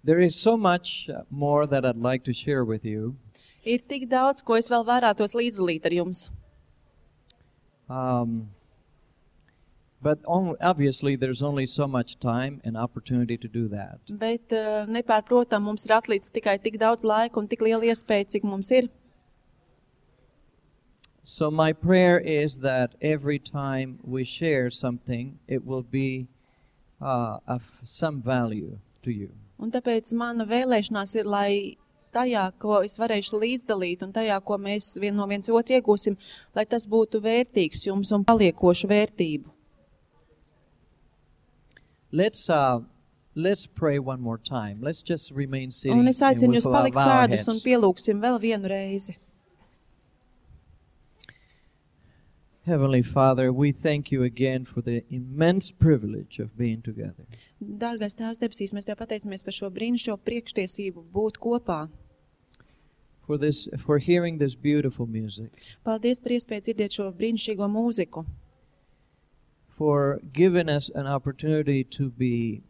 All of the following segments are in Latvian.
There is so much more that I'd like to share with you. Ir tik daudz, ko es vēl varētos līdzdalīt ar jums. But obviously there's only so much time and opportunity to do that. Bet nepārprotam mums ir atlicis tikai tik daudz laika un tik liela iespēja, cik mums ir. So my prayer is that every time we share something, it will be of some value to you. Un tāpēc mana vēlēšanās ir, lai tajā, ko es varēšu līdzdalīt un tajā, ko mēs no viens otru iegūsim, lai tas būtu vērtīgs jums un paliekošu vērtību. Let's pray one more time. Let's just remain sitting. Un es aicinu and jūs we'll palikt bow our sēdus un heads. pielūgsim vēl vienu reizi. Heavenly Father, we thank you again for the immense privilege of being together. Dārgais Tēvs debesīs, mēs Tev pateicamies par šo brīnišķīgo priekštiesību būt kopā. For hearing this beautiful music. Paldies par iespēju dzirdēt šo brīnišķīgo mūziku. For giving us an opportunity to be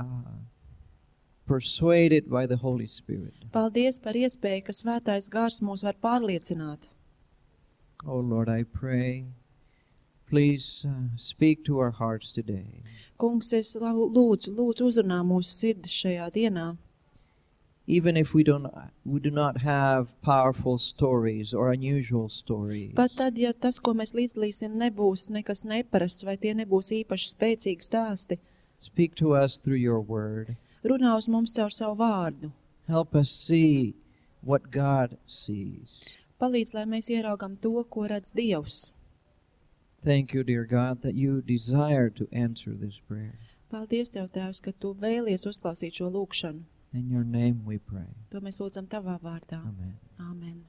persuaded by the Holy Spirit. Paldies par iespēju, ka Svētais Gars mūs var pārliecināt. Oh Lord, I pray, please speak to our hearts today. Kungs, es lūdzu uzrunā mūsu sirdis šajā dienā. Even if we do not have powerful stories or unusual stories. Pat tad, ja tas, ko mēs līdzdalīsim, nebūs nekas neparasts vai tie nebūs īpaši spēcīgi stāsti, Speak to us through your word. runā uz mums caur savu vārdu. Help us see what God sees. Palīdz, lai mēs ieraugam to, ko redz Dievs. Thank you, dear God, that you desire to answer this prayer. Paldies Tev, Tēvs, ka Tu vēlies uzklausīt šo lūgšanu. In your name we pray. To mēs lūdzam Tavā vārdā. Amen. Āmen.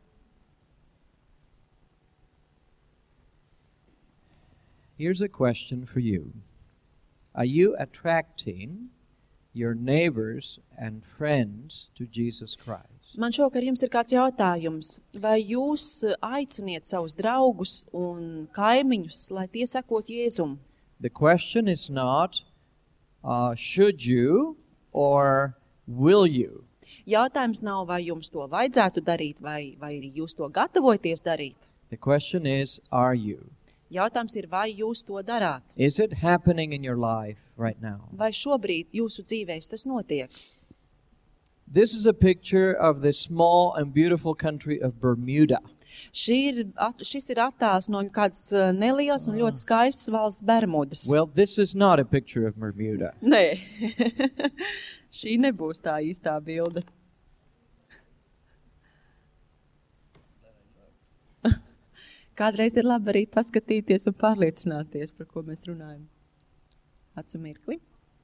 Here's a question for you. Are you attracting your neighbors and friends to Jesus Christ? Man šokar jums ir kāds jautājums. Vai jūs aiciniet savus draugus un kaimiņus, lai tie sekot Jēzum? The question is not, should you or will you? Jautājums nav, vai jums to vajadzētu darīt, vai jūs to gatavojaties darīt. The question is, are you? Jautājums ir, vai jūs to darāt? Is it happening in your life right now? Vai šobrīd jūsu dzīvēs tas notiek? This is a picture of the small and beautiful country of Bermuda. Šis ir attēls no kāds neliels un ļoti skaists valsts Bermudas. Well, this is not a picture of Bermuda. Nē, šī nebūs tā īstā bilde. Kādreiz ir labi arī paskatīties un pārliecināties, par ko mēs runājam. Acu mirkli.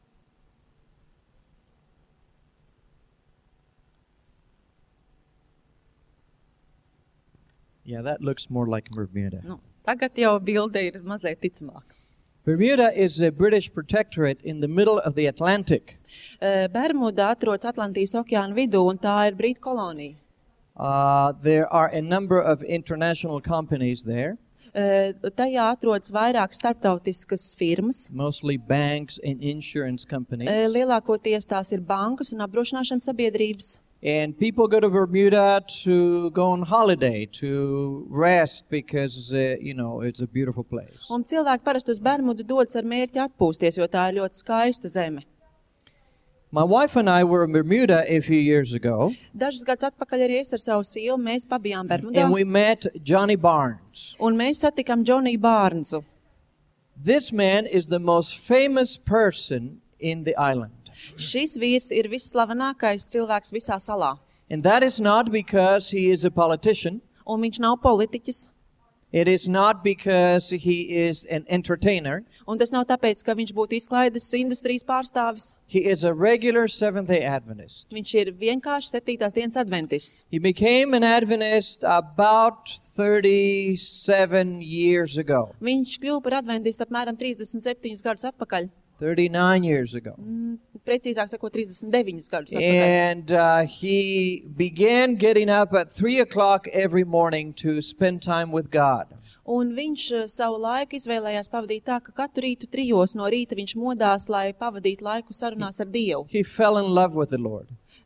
Yeah, that looks more like Bermuda. Tagad jau bilde ir mazliet ticamāka. Bermuda is a British protectorate in the middle of the Atlantic. Bermuda atrodas Atlantijas okeāna vidū, un tā ir Brītu kolonija. There are a number of international companies there. Tajā atrodas vairāk starptautiskas firmas. Mostly banks and insurance companies. Lielākoties tās ir bankas un apdrošināšanas sabiedrības. And people go to Bermuda to go on holiday, to rest, because, it's a beautiful place. Un cilvēki parasti uz Bermudu dodas ar mērķi atpūsties, jo tā ir ļoti skaista zeme. My wife and I were in Bermuda a few years ago. Dažus gadus atpakaļ arī es ar savu sievu, mēs pabijām Bermudā. And we met Johnny Barnes. Un mēs satikām Johnny Barnesu. This man is the most famous person in the island. Šis vīrs ir visslavenākais cilvēks visā salā. And that is not because he is a politician. Un viņš nav politiķis. It is not because he is an entertainer. Un tas nav tāpēc, ka viņš būtu izklaides industrijas pārstāvis. He is a regular Seventh-day Adventist. Viņš ir vienkārši 7. dienas adventists. He became an Adventist about 37 years ago. Viņš kļuva par adventistu apmēram 37 gadus atpakaļ. 39 years ago. Precīzāk sakot, 39 gadus atpakaļ. And he began getting up at 3 o'clock every morning to spend time with God. Un viņš savu laiku izvēlējās pavadīt tā, ka katru rītu 3 no rīta viņš modās, lai pavadītu laiku sarunās ar Dievu. He fell in love with the Lord.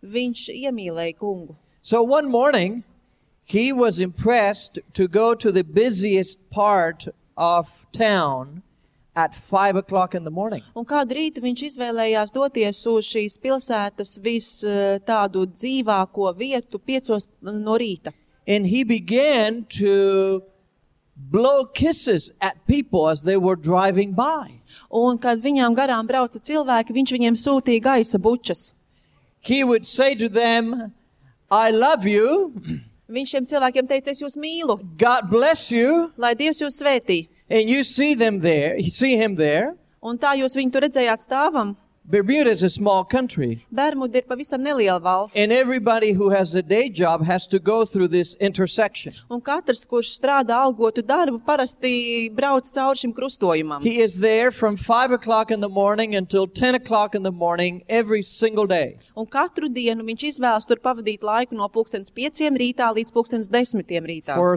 Viņš iemīlēja kungu. So one morning, he was impressed to go to the busiest part of town at 5 o'clock in the morning. Un kādu rītu viņš izvēlējās doties uz šīs pilsētas tādu dzīvāko vietu 5 no rīta. And he began to blow kisses at people as they were driving by. Un kad viņām garām brauca cilvēki, viņš viņiem sūtīja gaisa bučas. He would say to them, I love you, Viņš šiem cilvēkiem teica, es jūs mīlu, God bless you, lai Dievs jūs svētī. and you see him there. Un tā jūs viņu tur redzējāt stāvam. Bermuda is a small country, Bermuda ir pavisam neliela valsts. and everybody who has a day job has to go through this intersection. Un katrs, kurš strādā algotu darbu, parasti brauc cauri šim krustojumam. He is there from 5 o'clock in the morning until 10 o'clock in the morning every single day. Un katru dienu viņš izvēlas tur pavadīt laiku no 5:00 rītā līdz 10:00 rītā. For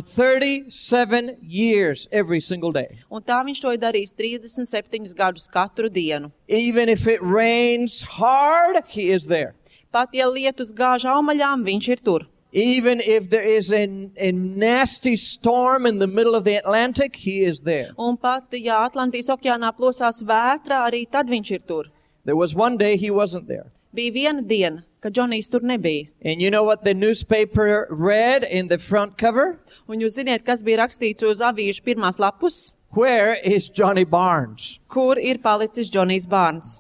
37 years every single day. Un tā viņš to ir darījis 37 gadus katru dienu. Even if it rains hard, he is there. Pat ja lietus gāž aumaļām, viņš ir tur. Even if there is a nasty storm in the middle of the Atlantic, he is there. Un pat ja Atlantijas okeānā plosās vētra, arī tad viņš ir tur. There was one day he wasn't there. Bija viena diena, kad Džonijs tur nebija. And you know what the newspaper read in the front cover? Un jūs ziniet, kas bija rakstīts uz avīžu pirmās lapus? Where is Johnny Barnes? Kur ir palicis Džonijs Barnes?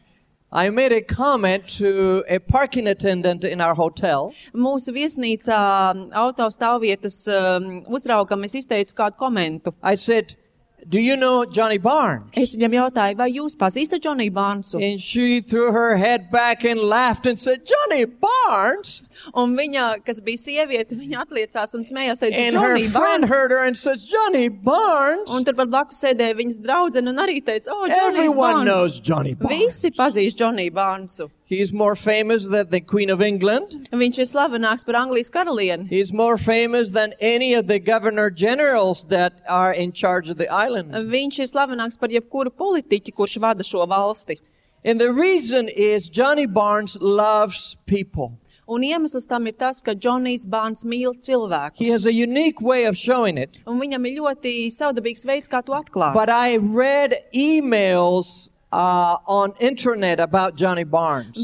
I made a comment to a parking attendant in our hotel. Mūsu viesnīcā autostāvvietas uzraugam es izteicu kādu komentu. I said, do you know Johnny Barnes? Es viņam jautāju, vai jūs pazīstat Džoniju Barnesu? And she threw her head back and laughed and said, Johnny Barnes? Un viņa, kas bija sieviete, viņa atliecās un smējās, teica, And her Džonija friend Barnes. heard her and said, Johnny Barnes? Un tur pat blakus sēdēja viņas draudzene un arī teica, Džonijs Everyone knows Barnes. Johnny Barnes. Visi pazīst Džoniju Barnesu. He's more famous than the Queen of England. Viņš ir slavenāks par Anglijas karalieni. He's more famous than any of the governor generals that are in charge of the island. Viņš ir slavenāks par jebkuru politiķi, kurš vada šo valsti. And the reason is Johnny Barnes loves people. Un iemesls tam ir tas, ka Džonijs Barnes mīl cilvēkus. He has a unique way of showing it. Un viņam ir ļoti savdabīgs veids, kā to atklāt. But I read emails on internet about Johnny Barnes,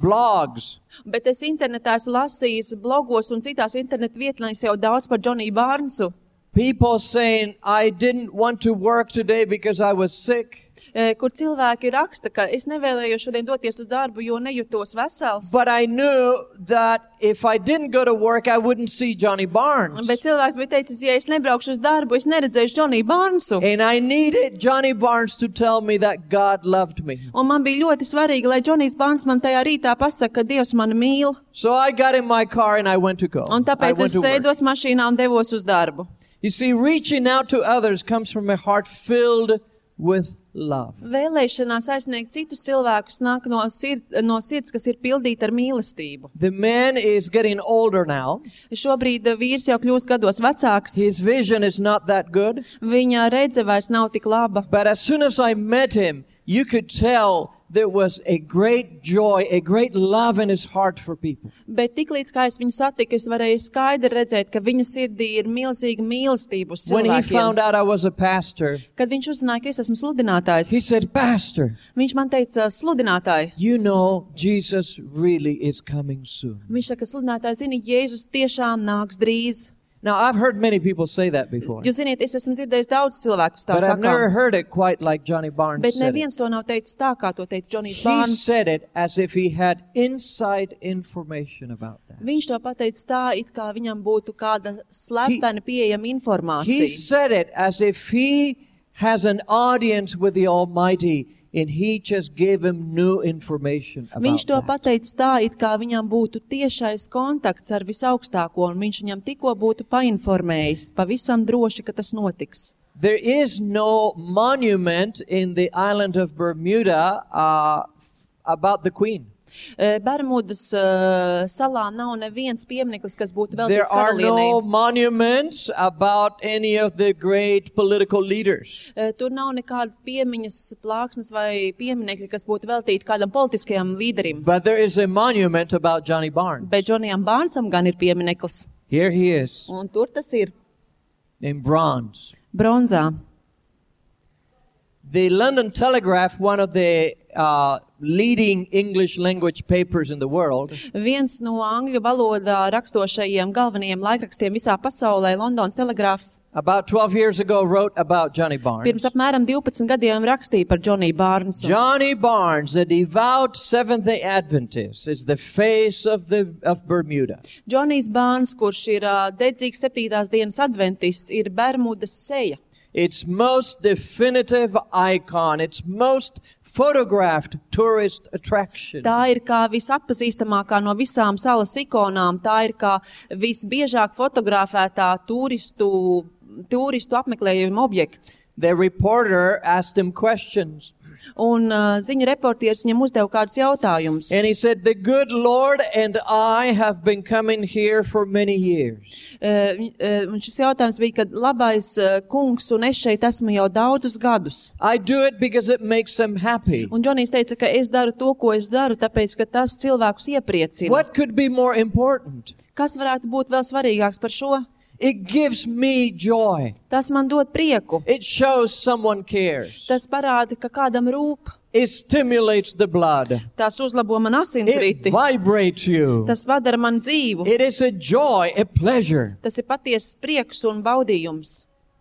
blogs. Bet es internetā esmu lasījis blogos un citās internetu vietnēs jau daudz par Džoniju Barnesu. People saying, I didn't want to work today because I was sick. Kur cilvēki raksta, ka es nevēlējos šodien doties uz darbu, jo nejūtos vesels. But I knew that if I didn't go to work, I wouldn't see Johnny Barnes. Bet cilvēks bija teicis, ja es nebraukšu uz darbu, es neredzēšu Džoniju Barnesu. And I needed Johnny Barnes to tell me that God loved me. Un man bija ļoti svarīgi, lai Džonijs Barnes man tajā rītā pasaka, ka Dievs mani mīl. So I got in my car and I went to go. Un I tāpēc went es to work. sēdos mašīnā un devos uz darbu. You see, reaching out to others comes from a heart filled with love. Vēlēšanās aizsniegt citus cilvēkus nāk no sirds, kas ir pildīta ar mīlestību. The man is getting older now. Šobrīd vīrs jau kļūst gados vecāks. His vision is not that good. Viņa redze vairs nav tik laba. But as soon as I met him, you could tell there was a great joy, a great love in his heart for people. Bet tiklīdz kā es viņu satiku, es varēju skaidri redzēt, ka viņa sirdī ir milzīga mīlestība uz When he cilvēkiem. found out I was a pastor, Kad viņš uzzināja, ka es esmu sludinātājs, he said, Pastor, viņš man teica, sludinātāji. you know Jesus really is coming soon. Viņš saka, sludinātāji, zini, Jēzus tiešām nāks drīz. Now, I've heard many people say that before, Jūs ziniet, es esmu dzirdējis daudz cilvēkus tā but I've never sakām. heard it quite like Johnny Barnes Bet said it. neviens to nav teicis tā, kā to teica Džonijs He Barnes. said it as if he had inside information about that. Viņš to pateica tā, it kā viņam būtu kāda slepena pieejama He informācija. said it as if he has an audience with the Almighty and he just gave him new information Viņš about to that. pateica tā, it kā viņam būtu tiešais kontakts ar visaugstāko, un viņš viņam tikko būtu painformējis, pavisam droši, ka tas notiks. There is no monument in the island of Bermuda about the Queen. Bermudas salā nav neviens piemineklis, kas būtu There veltīts are no karalienei. monuments about any of the great political leaders. Tur nav nekādas piemiņas plāksnes vai pieminekļi, kas būtu veltīti kādam politiskajam līderim. But there is a monument about Johnny Barnes. Bet Džonijam Bārnsam gan ir piemineklis. Here he is, Un tur tas ir in bronze. bronzā. The London Telegraph, one of the leading English language papers in the world, Viens no angļu valodā rakstošajiem galvenajiem laikrakstiem visā pasaulē, Londonas telegrāfs, about 12 years ago wrote about Johnny Barnes. pirms apmēram 12 gadiem rakstīja par Džoniju Bārnsu. Johnny Barnes, a devout Seventh-day Adventist, is the face of Bermuda. Džonijs Bārns, kurš ir dedzīgs 7. dienas adventists, ir Bermudas seja. Its most definitive icon, its most photographed tourist attraction. Tā ir kā visatpazīstamākā no visām salas ikonām, tā ir kā visbiežāk fotografētā turistu apmeklējuma objekts. The reporter asked him questions. Un ziņa reportieris viņam uzdeva kādus jautājumus. And he said, the good Lord and I have been coming here for many years. Un šis jautājums bija, kad labais kungs un es šeit esmu jau daudzus gadus. I do it because it makes them happy. Un Džonijs teica, ka es daru to, ko es daru, tāpēc, ka tas cilvēkus iepriecina. What could be more important? Kas varētu būt vēl svarīgāks par šo? It gives me joy. Tas man dod prieku. It shows someone cares. Tas parāda, ka kādam rūp. It stimulates the blood. Tas uzlabo man It asinsriti. vibrates you. Tas padara man dzīvu. It is a joy, a pleasure. Tas ir patiesas prieks un baudījums.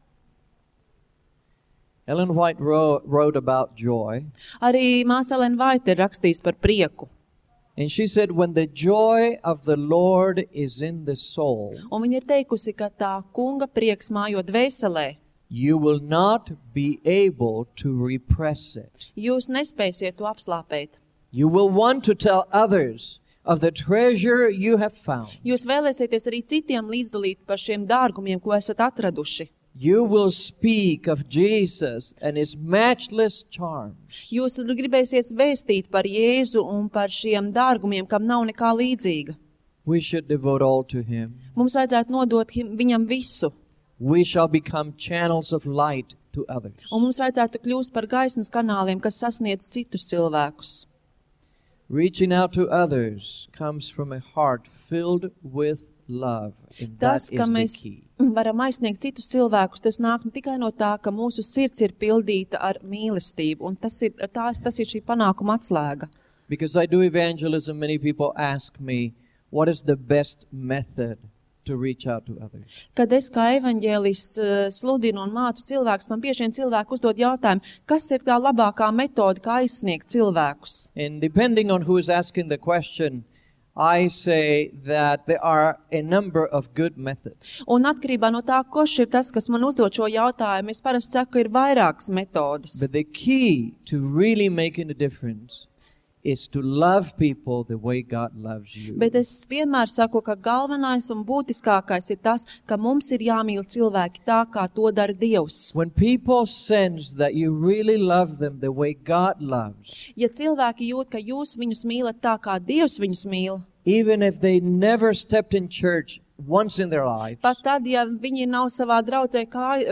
Ellen White wrote about joy. Arī māsa Ellen White ir rakstījis par prieku. And she said, when the joy of the Lord is in the soul, Un viņa ir teikusi, ka tā kunga prieks mājo dvēselē. you will not be able to repress it. Jūs nespēsiet to apslāpēt. You will want to tell others of the treasure you have found. Jūs vēlēsieties arī citiem līdzdalīt par šiem dārgumiem, ko esat atraduši. You will speak of Jesus and his matchless charms. Jūs gribēsies vēstīt par Jēzu un par šiem dārgumiem, kam nav nekā līdzīga. We should devote all to him. Mums vajadzētu nodot viņam visu, We shall become channels of light to others. un mums vajadzētu kļūst par gaismas kanāliem, kas sasniedz citus cilvēkus. Reaching out to others comes from a heart filled with love. And that Tas, is ka the mēs key. varam aizsniegt citus cilvēkus, tas nāk ne tikai no tā, ka mūsu sirds ir pildīta ar mīlestību, un tas ir šī panākuma atslēga. Because I do evangelism, many people ask me, what is the best method to reach out to others? Kad es kā evaņģēlists sludinu un mācu cilvēkus, man bieži vien cilvēki uzdod jautājumu, kas ir tā labākā metode, kā aizsniegt cilvēkus. And depending on who is asking the question, I say that there are a number of good methods. Un atkarībā no tā, kurš ir tas, kas man uzdod šo jautājumu, es parasti saku, ka ir vairākas metodas. But the key to really making a difference is to love people the way God loves you. Bet es vienmēr saku, ka galvenais un būtiskākais ir tas, ka mums ir jāmīl cilvēki tā, kā to dara Dievs. When people sense that you really love them the way God loves, Ja cilvēki jūt, ka jūs viņus mīlat tā, kā Dievs viņus mīl, even if they never stepped in church once in their lives, pat tad, ja viņi nav savā draudzē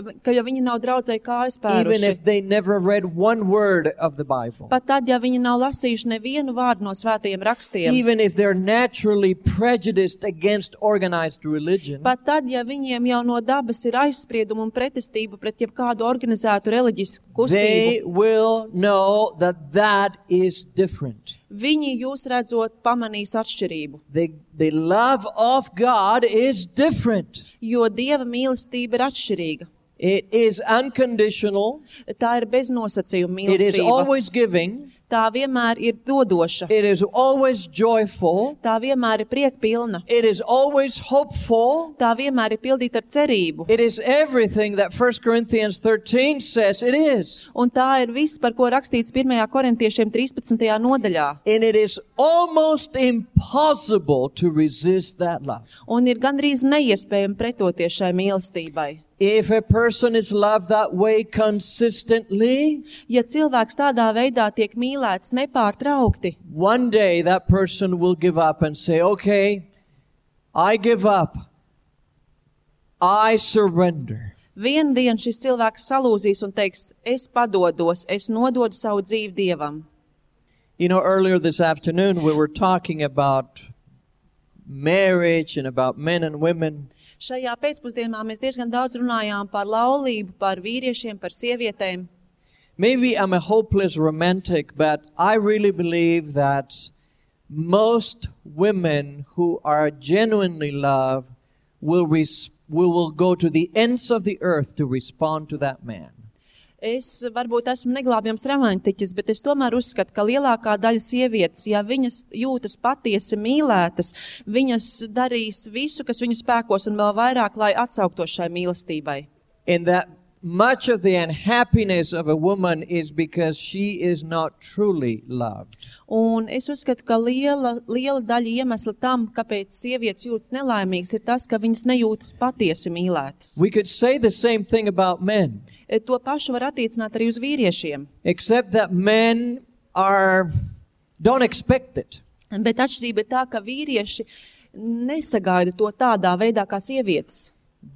draudzē kājas even pēruši, if they never read one word of the Bible, pat tad, ja viņi nav lasījuši nevienu vārdu no svētajiem rakstiem, even if they're naturally prejudiced against organized religion, pat tad, ja viņiem jau no dabas ir aizspriedumi un pretestība pret jebkādu organizētu reliģisku they kustību, will know that that is different. viņi jūs redzot pamanīs atšķirību, The love of God is different. jo Dieva mīlestība ir atšķirīga. It is unconditional. Tā ir bez nosacījuma It is mīlestība. always giving. Tā vienmēr ir dodoša. It is always joyful. Tā vienmēr ir priekpilna. It is always hopeful. Tā vienmēr ir pildīta ar cerību. It is everything that 1 Corinthians 13 says it is. Un tā ir viss, par ko rakstīts 1. Korintiešiem 13. nodaļā. And it is almost impossible to resist that love. Un ir gandrīz neiespējami pretoties šai mīlestībai. If a person is loved that way consistently, Ja cilvēks tādā veidā tiek mīlēts nepārtraukti, one day that person will give up and say, okay, I give up. I surrender. vienu dienu šis cilvēks salūzīs un teiks, es padodos, es nododu savu dzīvi Dievam. You know, earlier this afternoon we were talking about marriage and about men and women. Šajā pēcpusdienā mēs diezgan daudz runājām par laulību, par vīriešiem, par sievietēm. Maybe I'm a hopeless romantic, but I really believe that most women who are genuinely loved will go to the ends of the earth to respond to that man. Es varbūt esmu neglābjams romantiķis, bet es tomēr uzskatu, ka lielākā daļa sievietes, ja viņas jūtas patiesi mīlētas, viņas darīs visu, kas viņu spēkos un vēl vairāk, lai atsauktos šai mīlestībai. And that much of the unhappiness of a woman is because she is not truly loved. Un es uzskatu, ka liela daļa iemesla tam, kāpēc sievietes jūtas nelaimīgas, ir tas, ka viņas nejūtas patiesi mīlētas. We could say the same thing about men, To pašu var attiecināt arī uz vīriešiem. except that men don't expect it. Bet atšķirība ir tā, ka vīrieši nesagaida to tādā veidā kā sievietes.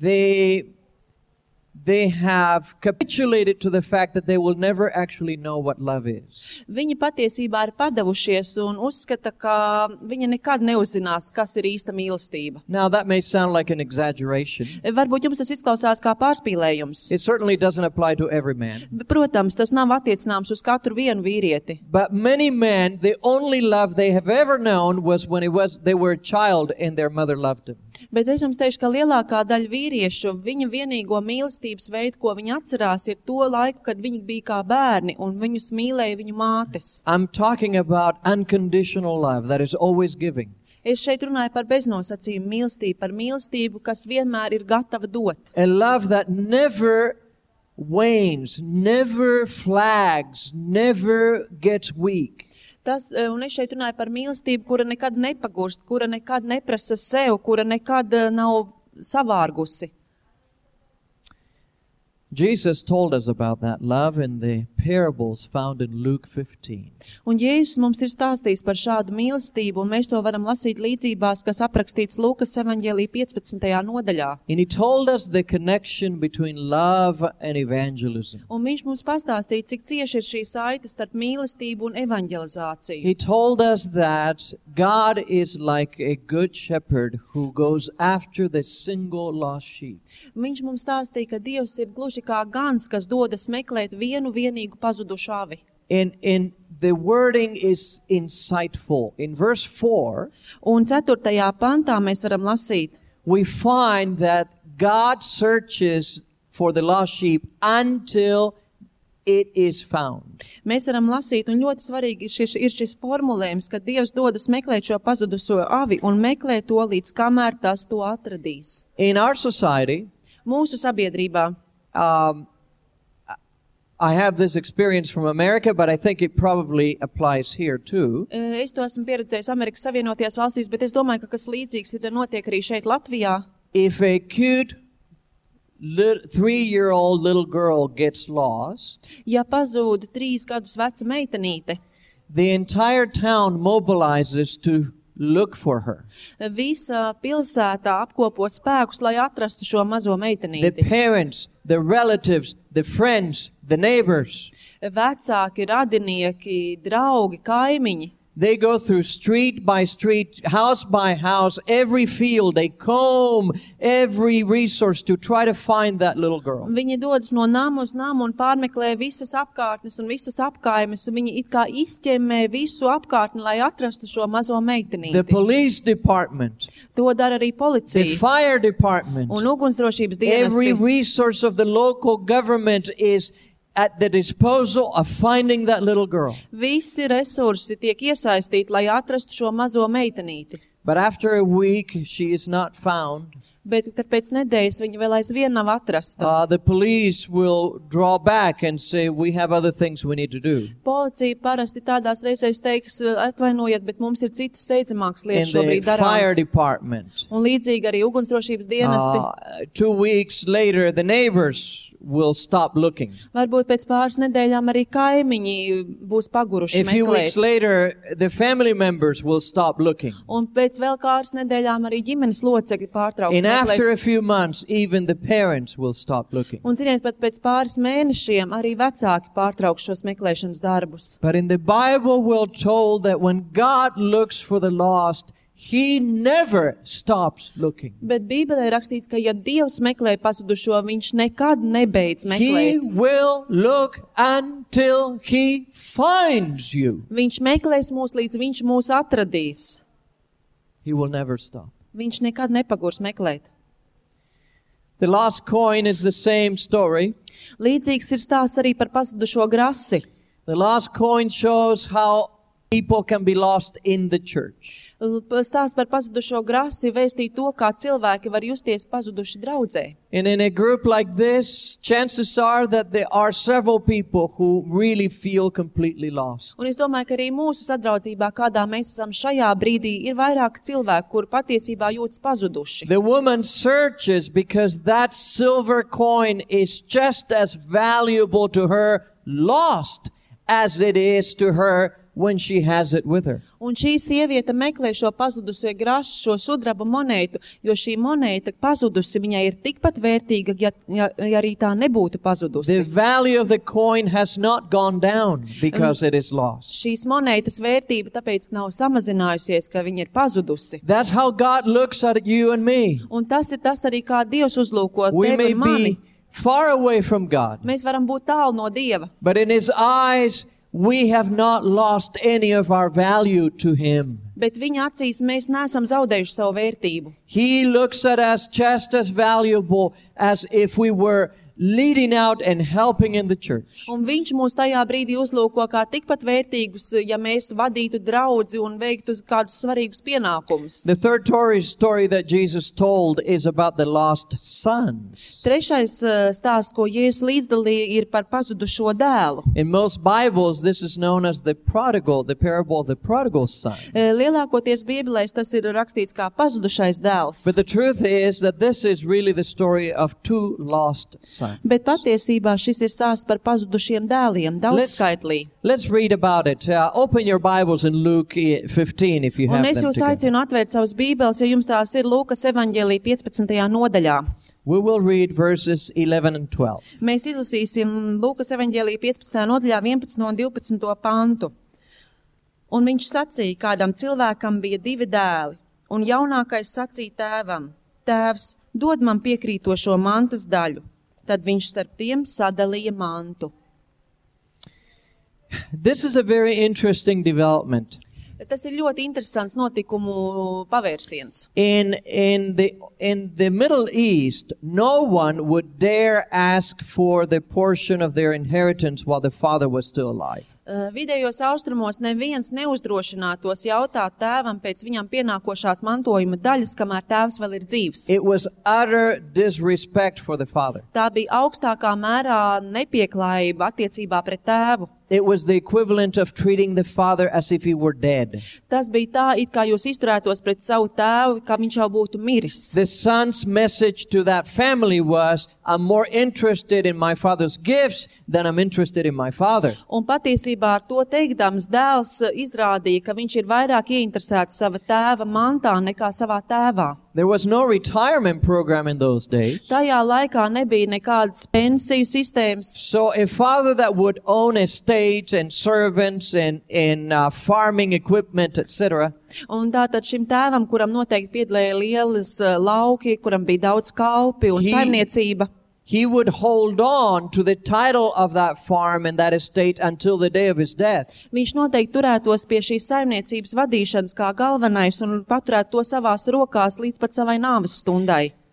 They have capitulated to the fact that they will never actually know what love is. Viņi patiesībā ir padavušies un uzskata, ka viņi nekad neuzzinās, kas ir īsta mīlestība. Now that may sound like an exaggeration. Varbūt jums tas izklausās kā pārspīlējums. It certainly doesn't apply to every man. Protams, tas nav attiecināms uz katru vienu vīrieti. But many men, the only love they have ever known was when they were a child and their mother loved them. Bet es jums teikšu, ka lielākā daļa vīriešu, viņa vienīgo mīlestības veidu, ko viņi atcerās, ir to laiku, kad viņi bija kā bērni un viņus mīlēja viņu mātes. I'm talking about unconditional love that is always giving. Es šeit runāju par beznosacījumu mīlestību, par mīlestību, kas vienmēr ir gatava dot. A love that never wanes, never flags, never gets weak. Un es šeit runāju par mīlestību, kura nekad nepagurst, kura nekad neprasa sev, kura nekad nav savārgusi. Jesus told us about that love in the parables found in Luke 15. Un Jēzus mums ir stāstījis par šādu mīlestību, un mēs to varam lasīt līdzībās, kas aprakstīts Lūkas evaņģēlija 15. nodaļā. And he told us the connection between love and evangelism. Un viņš mums pastāstīja, cik cieši ir šī saite starp mīlestību un evaņģelizāciju. He told us that God is like a good shepherd who goes after the single lost sheep. Viņš mums stāstīja, ka Dievs ir gluži kā gans, kas dodas meklēt vienu vienīgu pazudušu avi. And the wording is insightful. In verse 4, Un 4. pantā mēs varam lasīt, we find that God searches for the lost sheep until it is found. Mēs varam lasīt, un ļoti svarīgi ir šis formulējums, ka Dievs dodas meklēt šo pazudušo avi un meklē to, līdz kamēr tas to atradīs. In our society, Mūsu sabiedrībā, I have this experience from America, but I think it probably applies here too. es to esmu pieredzējis Amerikas Savienotajās valstīs, bet es domāju, ka kas līdzīgs ir notiek arī šeit Latvijā. If a cute 3-year-old little girl gets lost, Ja pazūd 3 gadus veca meitenīte, the entire town mobilizes to look for her. visa pilsētā apkopo spēkus, lai atrastu šo mazo The meitenīti. parents, the relatives, the friends, the neighbors, Vecāki, radinieki, draugi, kaimiņi. they go through street by street, house by house, every field. They comb every resource to try to find that little girl. Viņi dodas no nama uz namu un pārmeklē visas apkārtnes un visas apkaimes, un viņi it kā izķemmē visu apkārtni, lai atrastu šo mazo The meitenīti. police department, To dara arī the policija fire department, un ugunsdrošības every dienesti. resource of the local government is at the disposal of finding that little girl. Visi resursi tiek iesaistīti, lai atrastu šo mazo meitenīti. But after a week, she is not found. Bet, kad pēc nedēļas viņa vēl aizvien nav atrasta, The police will draw back and say, we have other things we need to do. policija parasti tādās reizēs teiks, atvainojiet, bet mums ir citas steidzamākas In lietas the šobrīd fire darāmas. department. Un līdzīgi arī ugunsdrošības dienesti. 2 weeks later, the neighbors will stop looking. Varbūt pēc pāris nedēļām arī kaimiņi būs paguruši A few weeks meklēt. later, the family members will stop looking. Un pēc vēl kāras nedēļām arī ģimenes locekļi pārtrauks And after meklēt. a few months, even the parents will stop looking. Un ziniet, pat pēc pāris mēnešiem arī vecāki pārtrauks šos meklēšanas darbus. But in the Bible, we're told that when God looks for the lost, He never stops looking. Bet Bībelē rakstīts, ka ja Dievs meklē pazudušo, viņš nekad nebeidz He meklēt. will look until He finds you. Viņš meklēs mūs, līdz viņš mūs atradīs. He will never stop. Viņš nekad nepagurs meklēt. The lost coin is the same story. Līdzīgs ir stāsts arī par pazudušo grasi. The lost coin shows how people can be lost in the church. Stāsts par pazudušo grasi vēstī to, kā cilvēki var justies pazuduši draudzē. And in a group like this, chances are that there are several people who really feel completely lost. Un es domāju, ka arī mūsu sadraudzībā, kādā mēs esam šajā brīdī, ir vairāk cilvēku, kur patiesībā jūtas pazuduši. The woman searches because that silver coin is just as valuable to her lost as it is to her when she has it with her. Un šī sieviete meklē šo pazudusie grašu, šo sudraba monētu, jo šī monēta pazudusi viņai ir tikpat vērtīga, ja arī tā nebūtu The pazudusi. value of the coin has not gone down because it is lost. Šīs monētas vērtība tāpēc nav samazinājusies, ka viņa ir pazudusi. That's how God looks at you and me. Un tas ir tas arī, kā Dievs uzlūko We tevi may un mani. be far away from God, Mēs varam būt tālu no Dieva, but in His eyes, we have not lost any of our value to Him. bet viņa acīs mēs neesam zaudējuši savu vērtību. He looks at us just as valuable as if we were leading out and helping in the church. Un viņš mūs tajā brīdī uzlūko kā tikpat vērtīgus, ja mēs vadītu draudzi un veiktu kādus svarīgus pienākumus. The third story that Jesus told is about the lost sons. Trešais stāsts, ko Jēzus līdzdalīja, ir par pazudušo dēlu. In most Bibles, this is known as the parable of the prodigal son. Lielākoties Bībelēs tas ir rakstīts kā pazudušais dēls. But the truth is that this is really the story of two lost sons. Bet patiesībā šis ir stāsts par pazudušiem dēliem, daudzskaitlī. Let's read about it. Open your Bibles in Luke 15 if you have Un them es jūs together. aicinu atvērt savas Bībeles, ja jums tās ir Lūkas evaņģēlī 15. nodaļā. We will read verses 11 and 12. Mēs izlasīsim Lūkas evaņģēlī 15. nodaļā 11. un 12. pantu. Un viņš sacīja, kādam cilvēkam bija 2 dēli, un jaunākais sacīja tēvam: Tēvs, dod man piekrītošo mantas daļu. Tad viņš starp tiem sadalīja mantu. This is a very interesting development. Tas ir ļoti interesants notikumu pavērsiens. In the Middle East, no one would dare ask for the portion of their inheritance while the father was still alive. Vidējos austrumos neviens neuzdrošinātos jautāt tēvam pēc viņam pienākošās mantojuma daļas, kamēr tēvs vēl ir dzīvs. It was utter disrespect for the father. Tā bija augstākā mērā nepieklājība attiecībā pret tēvu. It was the equivalent of treating the father as if he were dead. Tas bija tā, it kā jūs izturētos pret savu tēvu, kā viņš jau būtu miris. The son's message to that family was, I'm more interested in my father's gifts than I'm interested in my father. Un patiesībā ar to teikdams dēls izrādīja, ka viņš ir vairāk ieinteresēts sava tēva mantā nekā savā tēvā. There was no retirement program in those days. Tajā laikā nebija nekādas pensiju sistēmas. So a father that would own estates and servants and farming equipment, etc., Un tātad šim tēvam, kuram noteikti piedalīja lielas lauki, kuram bija daudz kalpi un saimniecība, he would hold on to the title of that farm and that estate until the day of his death. viņš noteikti turētos pie šīs saimniecības vadīšanas kā galvenais un paturētu to savās rokās līdz pat savai nāves stundai.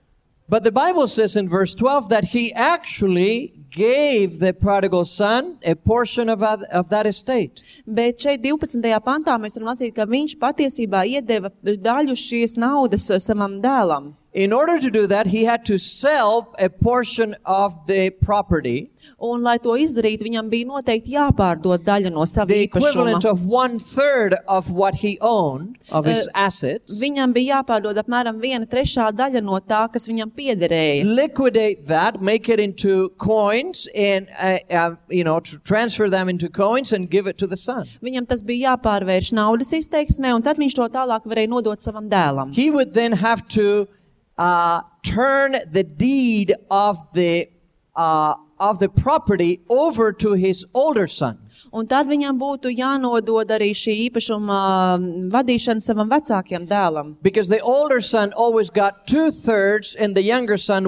But the Bible says in verse 12 that he actually gave the prodigal son a portion of that estate. Bet šeit 12. pantā mēs varam lasīt, ka viņš patiesībā iedeva daļu šīs naudas savam dēlam. In order to do that, he had to sell a portion of the property. Un, lai to izdarītu, viņam bija noteikti jāpārdod daļa no sava The īpašuma. equivalent of 1/3 of what he owned, of his assets. Viņam bija jāpārdod apmēram 1/3 daļa no tā, kas viņam piederēja. Liquidate that, make it into coins, and to transfer them into coins and give it to the son. Viņam tas bija jāpārvērš naudas izteiksmē, un tad viņš to tālāk varēja nodot savam dēlam. He would then have to turn the deed of the property over to his older son. Un tad viņam būtu jānodod arī šī īpašuma vadīšana savam vecākiem dēlam. Because the older son always got 2/3 and the younger son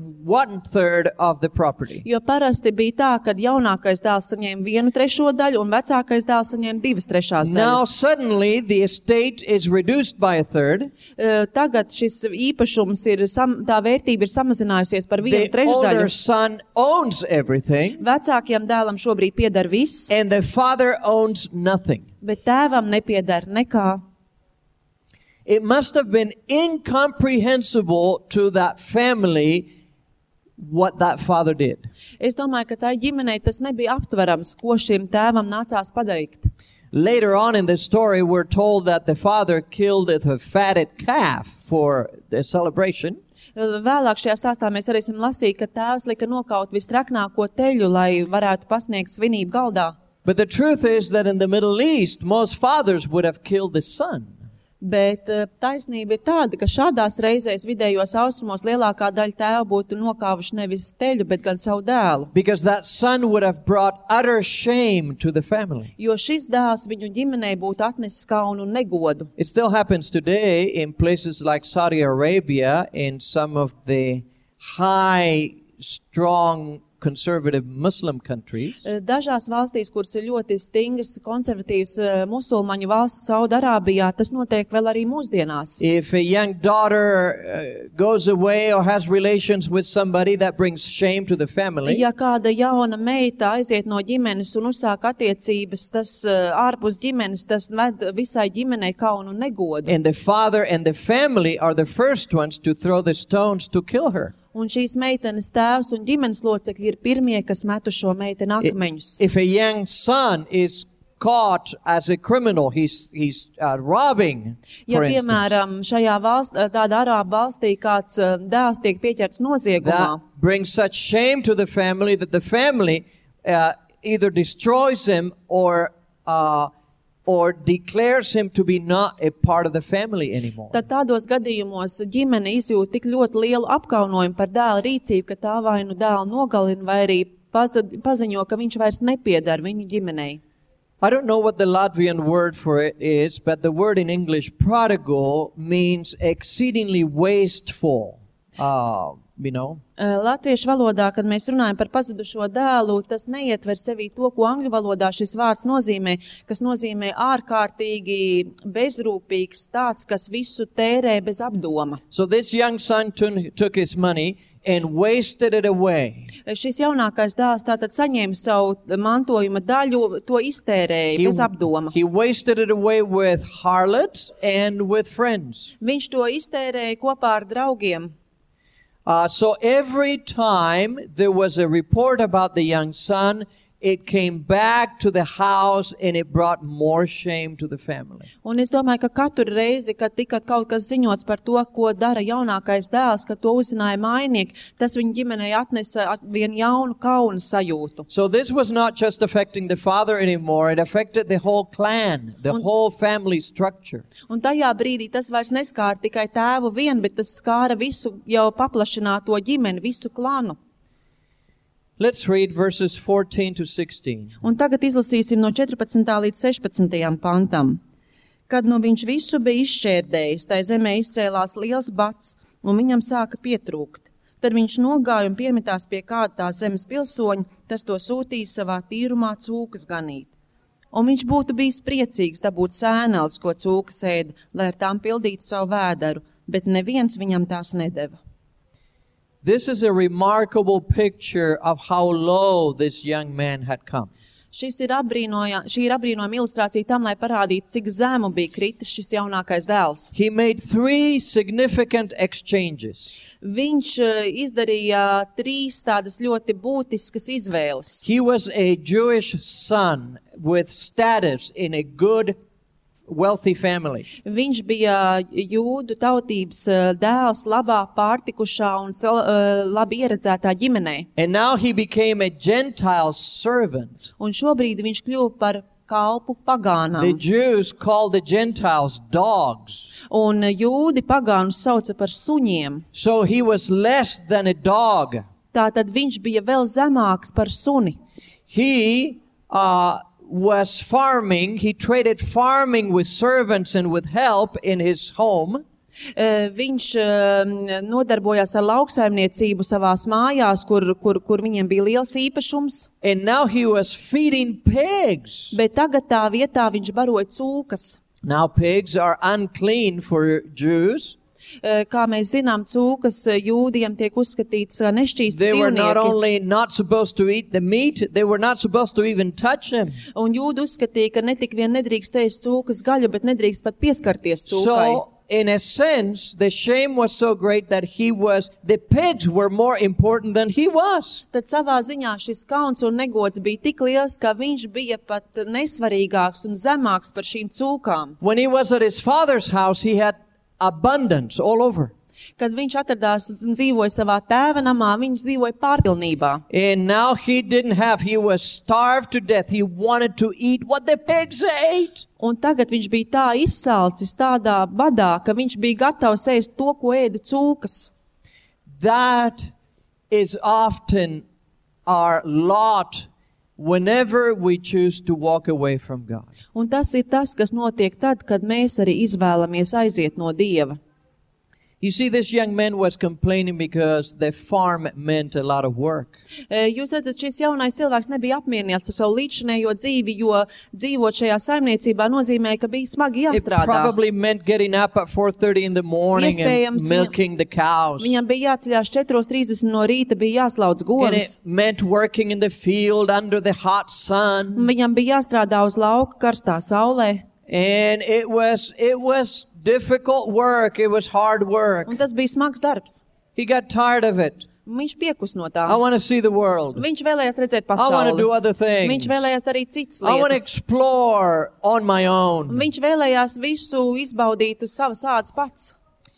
1/3 of the property. Jo parasti bija tā, ka jaunākais dēls saņēma 1/3 daļu un vecākais dēls saņēma 2/3 Now daļas. suddenly the estate is reduced by 1/3. Tagad šis īpašums tā vērtība ir samazinājusies par The 1/3 older daļu. son owns everything Vecākiem dēlam šobrīd pieder viss, and the father owns nothing. bet tēvam nepieder nekā. It must have been incomprehensible to that family what that father did. Es domāju, ka tai ģimenei tas nebija aptverams, ko šim tēvam nācās padarīt. Later on in the story, we're told that the father killed a fatted calf for the celebration. Vēlāk šajā stāstā mēs arī esam lasījuši, ka tēvs lika nokaut vistraknāko teļu, lai varētu pasniegt svinību galdā. But the truth is that in the Middle East, most fathers would have killed the son. Bet taisnība ir tāda, ka šādās reizēs vidējos austrumos lielākā daļa tēva būtu nokāvuši nevis teļu, bet gan savu dēlu. Because that son would have brought utter shame to the family. Jo šis dēls viņu ģimenei būtu atnesis kaunu un negodu. It still happens today in places like Saudi Arabia, in some of the high, strong, conservative Muslim countries. Dažās valstīs, kuras ir ļoti stingras, konservatīvas musulmaņu valsts, Saudarābijā, tas notiek vēl arī mūsdienās. If a young daughter goes away or has relations with somebody, that brings shame to the family. Ja kāda jauna meita aiziet no ģimenes un uzsāk attiecības, tas ārpus ģimenes, tas ved visai ģimenei kaunu un negodu. And the father and the family are the first ones to throw the stones to kill her. Un šīs meitenes tēvs un ģimenes locekļi ir pirmie, kas metu šo meiteni akmeņus. If a young son is caught as a criminal, he's robbing, Ja, for instance, piemēram, šajā tādā arābu valstī kāds dēls tiek pieķerts noziegumā, that brings such shame to the family that the family either destroys him or declares him to be not a part of the family anymore. tad tādos gadījumos ģimene izjūt tik ļoti lielu apkaunojumu par dēla rīcību, ka tā vai nu dēlu nogalina, vai arī paziņo, ka viņš vairs nepiedar viņu ģimenei. I don't know what the Latvian word for it is, but the word in English, prodigal, means exceedingly wasteful. Latviešu valodā, kad mēs runājam par pazudušo dēlu, tas neietver sevī to, ko angļu valodā šis vārds nozīmē, kas nozīmē ārkārtīgi bezrūpīgs, tāds, kas visu tērē bez apdoma. So this young son took his money and wasted it away. Šis jaunākais dēls tātad saņēma savu mantojuma daļu, to iztērēja bez apdoma. He wasted it away with harlots and with friends. Viņš to iztērēja kopā ar draugiem. So every time there was a report about the young son, it came back to the house and it brought more shame to the family. Un es domāju, ka katru reizi, kad tika kaut kas ziņots par to, ko dara jaunākais dēls, kad to uzzināja mainieki, tas viņa ģimenei atnesa vienu jaunu kauna sajūtu. So this was not just affecting the father anymore, it affected the whole clan, the whole family structure. Un tajā brīdī tas vairs neskāra tikai tēvu vien, bet tas skāra visu jau paplašināto ģimeni, visu klanu. Let's read verses 14 to 16. Un tagad izlasīsim no 14. līdz 16. pantam. Kad nu viņš visu bija izšķērdējis, tai zemē izcēlās liels bats, un viņam sāka pietrūkt. Tad viņš nogāja un piemetās pie kāda tās zemes pilsoņa, tas to sūtīja savā tīrumā cūkas ganīt. Un viņš būtu bijis priecīgs dabūt sēneles, ko cūkas ēda, lai ar tām pildītu savu vēderu, bet neviens viņam tās nedeva. This is a remarkable picture of how low this young man had come. Šī ir apbrīnojama ilustrācija tam, lai parādītu, cik zemu bija kritis šis jaunākais dēls. He made 3 significant exchanges. Viņš izdarīja 3 tādas ļoti būtiskas izvēles. He was a Jewish son with status in a good, wealthy family. Viņš bija jūdu tautības dēls labā pārtikušā un labi ieredzētā ģimenē. And now he became a Gentile servant. Un šobrīd viņš kļuva par kalpu pagānam. The Jews called the Gentiles dogs. Un jūdi pagānus sauca par suņiem. So he was less than a dog. Tātad viņš bija vēl zemāks par suni. He was farming. He traded farming with servants and with help in his home. Viņš nodarbojās ar lauksaimniecību savās mājās, kur viņiem bija liels īpašums. And now he was feeding pigs. Bet tagad tā vietā viņš baroja cūkas. Now pigs are unclean for Jews. Kā mēs zinām, cūkas jūdiem tiek uzskatītas kā nešķīsti They were not dzīvnieki. only not supposed to eat the meat, they were not supposed to even touch him. Un jūdi uzskatīja, ka ne tik vien nedrīkst ēst cūkas gaļu, bet nedrīkst pat pieskarties cūkai. So, in a sense, the shame was so great that the pigs were more important than he was. Tad savā ziņā šis kauns un negods bija tik liels, ka viņš bija pat nesvarīgāks un zemāks par šīm cūkām. When he was at his father's house, he had abundance all over. Kad viņš atradās un dzīvoja savā tēva namā, viņš dzīvoja pārpilnībā. And now he was starved to death. He wanted to eat what the pigs ate. Un tagad viņš bija tā izsalcis tādā badā, ka viņš bija gatavs ēst to, ko ēda cūkas. That is often our lot whenever we choose to walk away from God. Un tas ir tas, kas notiek tad, kad mēs arī izvēlamies aiziet no Dieva. You see, this young man was complaining because the farm meant a lot of work. Jūs redzat, šis jaunais cilvēks nebija apmierināts ar savu līdzinējo dzīvi, jo dzīvot šajā saimniecībā nozīmē, ka bija smagi It jāstrādā. probably meant getting up at 4:30 in the morning and Iespējams, milking the cows. Viņam bija jāceļās 4:30 no rīta, bija jāslauc And govs. it meant working in the field under the hot sun. Viņam bija jāstrādā uz lauka karstā saulē. And it was difficult work. It was hard work. Un tas bija smags darbs. He got tired of it. Viņš piekus no tā. I want to see the world. Viņš vēlējās redzēt I want to do pasauli. other things. Viņš vēlējās darīt citas I want to lietas. explore on my own. Viņš vēlējās visu izbaudīt uz savas ādas pats.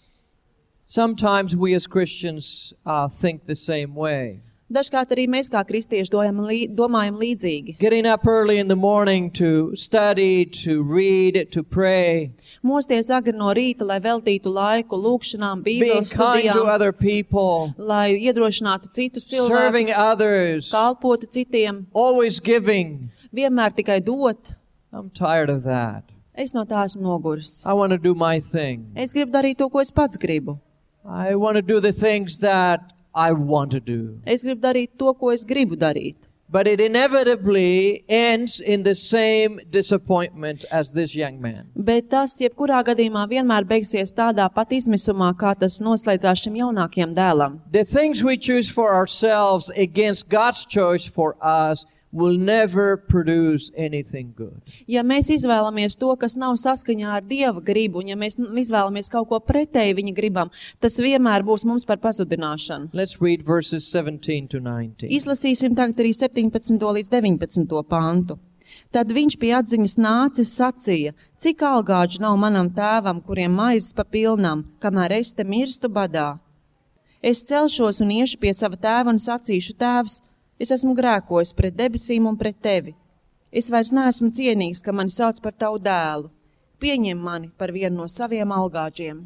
Sometimes we as Christians think the same way. Dažkārt arī mēs kā kristieši domājam līdzīgi. Getting up early in the morning to study, to read, to pray. Mosties agri no rīta, lai veltītu laiku lūkšanām, Being bībeles kind to studijām, other people. lai iedrošinātu citus Serving cilvēkus, others. kalpotu citiem, Always giving. vienmēr tikai dot. I'm tired of that. Es no tā esmu noguris. I want to do my thing. Es gribu darīt to, ko es pats gribu. I want to do the things that I want to do. Es gribu darīt to, ko es gribu darīt. But it inevitably ends in the same disappointment as this young man. Bet tas, jebkurā gadījumā, vienmēr beigsies tādā pat izmisumā, kā tas noslēdzās šim jaunākajam dēlam. The things we choose for ourselves against God's choice for us will never produce anything good. Ja mēs izvēlamies to, kas nav saskaņā ar Dieva gribu, un ja mēs izvēlamies kaut ko pretēji viņa gribam, tas vienmēr būs mums par pazudināšanu. Let's read verses 17 to 19. Izlasīsim tagad arī 17. līdz 19. pantu. Tad viņš pie atziņas nācis sacīja, cik algāģi nav manam tēvam, kuriem maizes pa pilnam, kamēr es te mirstu badā. Es celšos un iešu pie sava tēva un sacīšu, tēvs, es esmu grēkojis pret debesīm un pret tevi. Es vairs neesmu cienīgs, ka mani sauc par tavu dēlu. Pieņem mani par vienu no saviem algāģiem.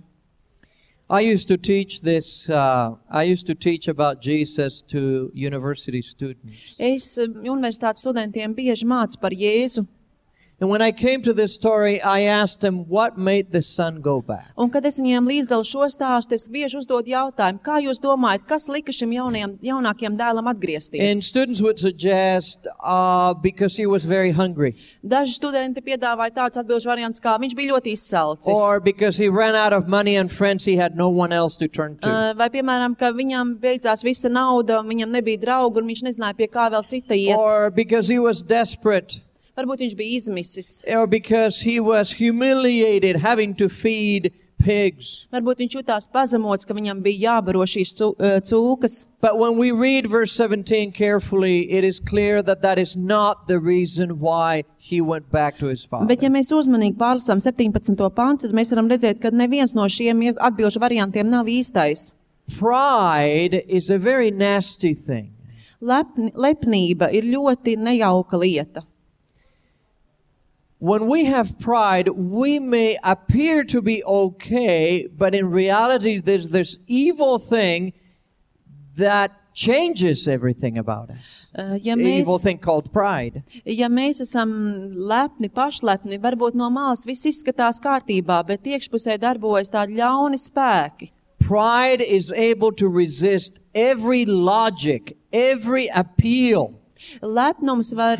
I used to teach about Jesus to university students. Es universitātes studentiem bieži mācu par Jēzu. And when I came to this story, I asked him, what made the son go back? Un, kad es viņiem līdzdalu šo stāstu, es bieži uzdodu jautājumu, kā jūs domājat, kas lika šim jaunākajam dēlam And atgriezties? students would suggest, because he was very hungry. Daži studenti piedāvāja tāds atbilžu variants, kā viņš bija ļoti izsalcis. Or because he ran out of money and friends, he had no one else to turn to. Vai, piemēram, ka viņam beidzās visa nauda, un viņam nebija draugu, un viņš nezināja, pie kā vēl cita iet. Or because he was desperate. Varbūt viņš bija izmisis. Or because he was humiliated having to feed pigs. Varbūt viņš jutās pazemots, ka viņam bija jābaro šīs cūkas. But when we read verse 17 carefully, it is clear that that is not the reason why he went back to his father. Bet, ja mēs uzmanīgi pārlasām 17. pantu, tad mēs varam redzēt, ka neviens no šiem atbilžu variantiem nav īstais. Pride is a very nasty thing. Lepnība ir ļoti nejauka lieta. When we have pride, we may appear to be okay, but in reality there's this evil thing that changes everything about us. Ja Evil thing called pride. mēs esam lepni, pašlepni, varbūt no malas viss izskatās kārtībā, bet iekšpusē darbojas tādi ļauni spēki. Pride is able to resist every logic, every appeal. Lepnums var,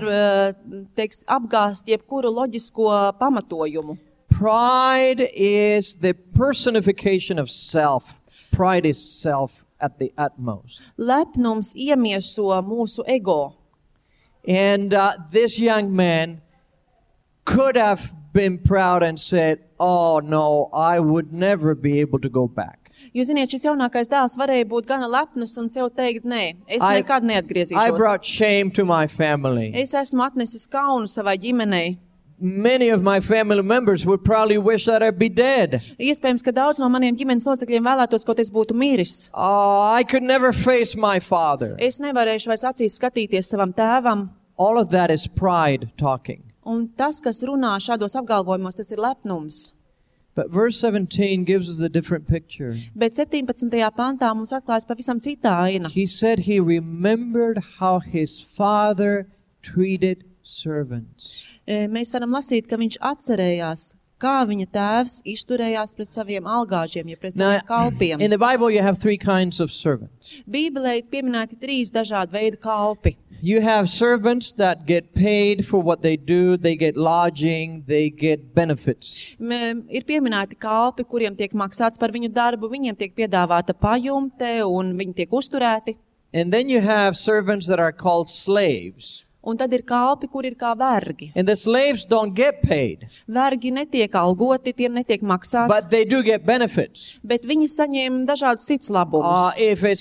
apgāst jebkuru loģisko pamatojumu. Pride is the personification of self. Pride is self at the utmost. Lepnums iemieso mūsu ego. And this young man could have been proud and said, oh no, I would never be able to go back. Jūs ziniet, šis jaunākais dēls varēja būt gana lepnus un sev teikt, nē, es nekad I neatgriezīšos. brought shame to my family. Es esmu atnesis kaunu savai ģimenei. Many of my family members would probably wish that I'd be dead. Iespējams, ka daudz no maniem ģimenes locekļiem vēlētos, kaut es būtu miris. I could never face my father. Es nevarēšu vairs acīs skatīties savam tēvam. All of that is pride talking. Un tas, kas runā šādos apgalvojumos, tas ir lepnums. But verse 17 gives us a different picture. Bet 17. pantā mums atklājas pavisam cita aina. He said he remembered how his father treated servants. Mēs varam lasīt, ka viņš atcerējās, kā viņa tēvs izturējās pret saviem algāžiem, ja pret saviem kalpiem. In the Bible you have three kinds of servants. Bībelē ir pieminēti 3 dažādi veidi kalpi. You have servants that get paid for what they do, they get lodging, they get benefits. Ir pieminēti kalpi, kuriem tiek maksāts par viņu darbu, viņiem tiek piedāvāta pajumte un viņi tiek uzturēti. And then you have servants that are called slaves. Un tad ir kalpi, kur ir kā vergi. And the slaves don't get paid, Vergi netiek algoti, tiem netiek maksāts, but they do get benefits. bet viņi saņem dažādus citus labumus. If a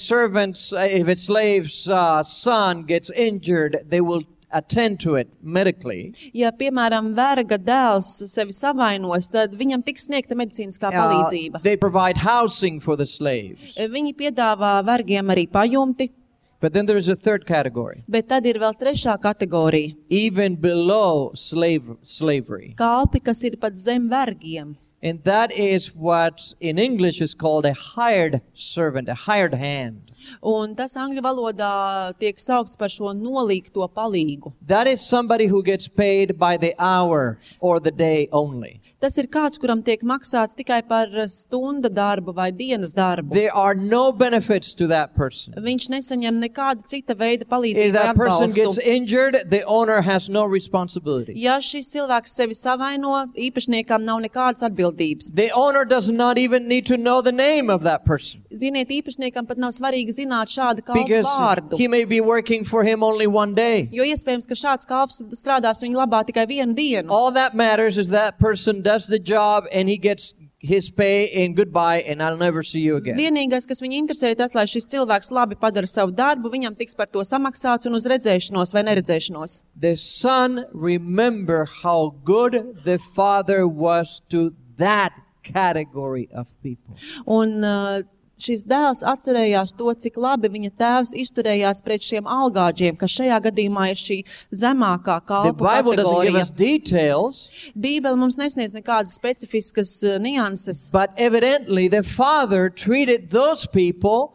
slave's son gets injured, they will attend to it medically. Ja, piemēram, verga dēls sevi savainos, tad viņam tiks sniegta medicīniskā palīdzība. They provide housing for the slaves. Viņi piedāvā vergiem arī pajumti, But then there's a third category, bet tad ir vēl trešā kategorija. even below slavery. Kalpi, kas ir pat zem vergiem. And that is what in English is called a hired servant, a hired hand. Un tas angļu valodā tiek saukts par šo nolīgto palīgu. That is somebody who gets paid by the hour or the day only. Tas ir kāds, kuram tiek maksāts tikai par stunda darbu vai dienas darbu. There are no benefits to that person. Viņš nesaņem nekāda cita veida If palīdzību vai that person gets atbalstu. injured, the owner has no responsibility. Ja šis cilvēks sevi savaino, īpašniekam nav nekādas atbildības. The owner does not even need to know the name of that person, Ziniet, īpašniekam pat nav svarīgi zināt šāda kalpa because vārdu. he may be working for him only one day. Jo iespējams, ka šāds kalps strādās viņa labā tikai vienu dienu. All that matters is that person does the job and he gets his pay and goodbye and I'll never see you again. Vienīgais, kas viņu interesē, tas, lai šis cilvēks labi padara savu darbu, viņam tiks par to samaksāts un uz redzēšanos vai neredzēšanos. The son remember how good the father was to that category of people. Un šis dēls atcerējās to, cik labi viņa tēvs izturējās pret šiem algāģiem, kas šajā gadījumā ir šī zemākā The kalpu Bible doesn't give kategorija. us details, Bībele mums nesniedz nekādas specifiskas nianses, but evidently the father treated those people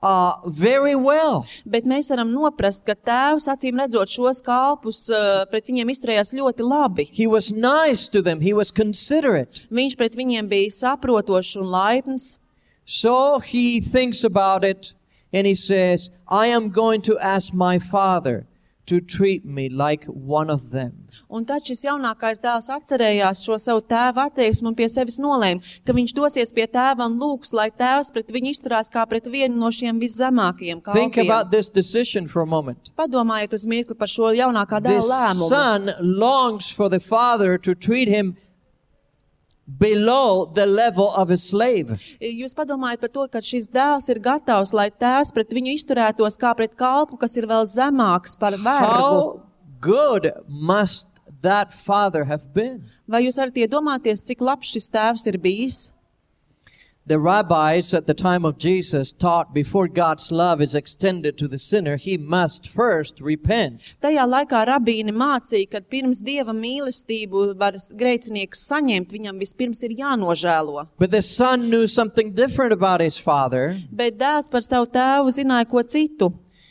very well. Bet mēs varam noprast, ka tēvs, acīm redzot šos kalpus, pret viņiem izturējās ļoti labi. He was nice to them. He was considerate. Viņš pret viņiem bija saprotošs un laipns. So he thinks about it and he says, I am going to ask my father to treat me like one of them. Un tad šis jaunākais dēls atcerējās šo savu tēva attieksmi un pie sevis nolēma, ka viņš dosies pie tēva un lūgs, lai tēvs pret viņu izturās kā pret vienu no šiem viszemākajiem Think kalpiem. about this decision for a moment. Padomājiet uz mirkli par šo jaunākā The dēla lēmumu. son longs for the father to treat him below the level of a slave. Jūs padomājat par to, ka šis dēls ir gatavs, lai tēvs pret viņu izturētos kā pret kalpu, kas ir vēl zemāks par vergu. How good must that father have been? Vai jūs varat iedomāties, cik labs šis tēvs ir bijis? The rabbis at the time of Jesus taught before God's love is extended to the sinner, he must first repent. Tajā laikā rabīni mācīja, ka pirms Dieva mīlestību var grēcinieks saņemt, viņam vispirms ir jānožēlo. But the son knew something different about his father. Bet dēls par savu tēvu zināja ko citu.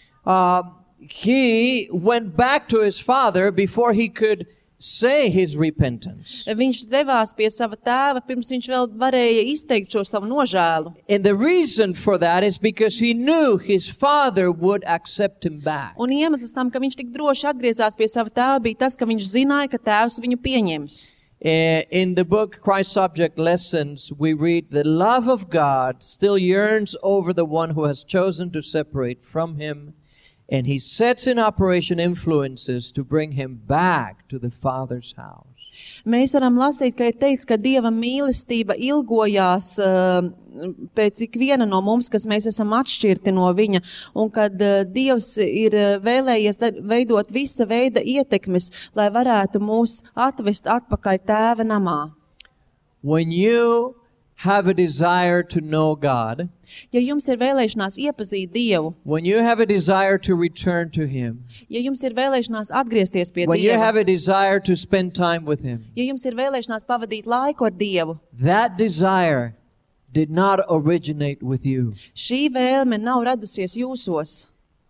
He went back to his father before he could say his repentance. Viņš devās pie sava tēva, pirms viņš vēl varēja izteikt šo savu nožēlu. And the reason for that is because he knew his father would accept him back. Un iemesls tam, ka viņš tik droši atgriezās pie sava tēva, bija tas, ka viņš zināja, ka tēvs viņu pieņems. In the book Christ Subject Lessons, we read, the love of God still yearns over the one who has chosen to separate from him, and he sets in operation influences to bring him back to the Father's house. Mēs varam lasīt, ka ir teikts, ka Dieva mīlestība ilgojās pēc ikviena no mums, kas mēs esam atšķirti no viņa, un kad Dievs ir vēlējies veidot visa veida ietekmes, lai varētu mūs atvest atpakaļ tēva namā. When you have a desire to know God, ja jums ir vēlēšanās iepazīt Dievu, when you have a desire to return to him, ja jums ir vēlēšanās atgriezties pie when you Dieva, have a desire to spend time with him, ja jums ir vēlēšanās pavadīt laiku ar Dievu, that desire did not originate with you. šī vēlme nav radusies jūsos.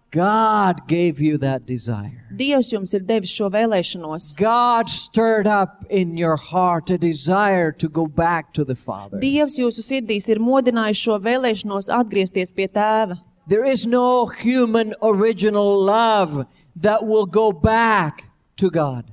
God gave you that desire. Dievs jums ir devis šo vēlēšanos. God stirred up in your heart a desire to go back to the Father. Dievs jūsu sirdīs ir modinājis šo vēlēšanos atgriezties pie tēva. There is no human original love that will go back to God.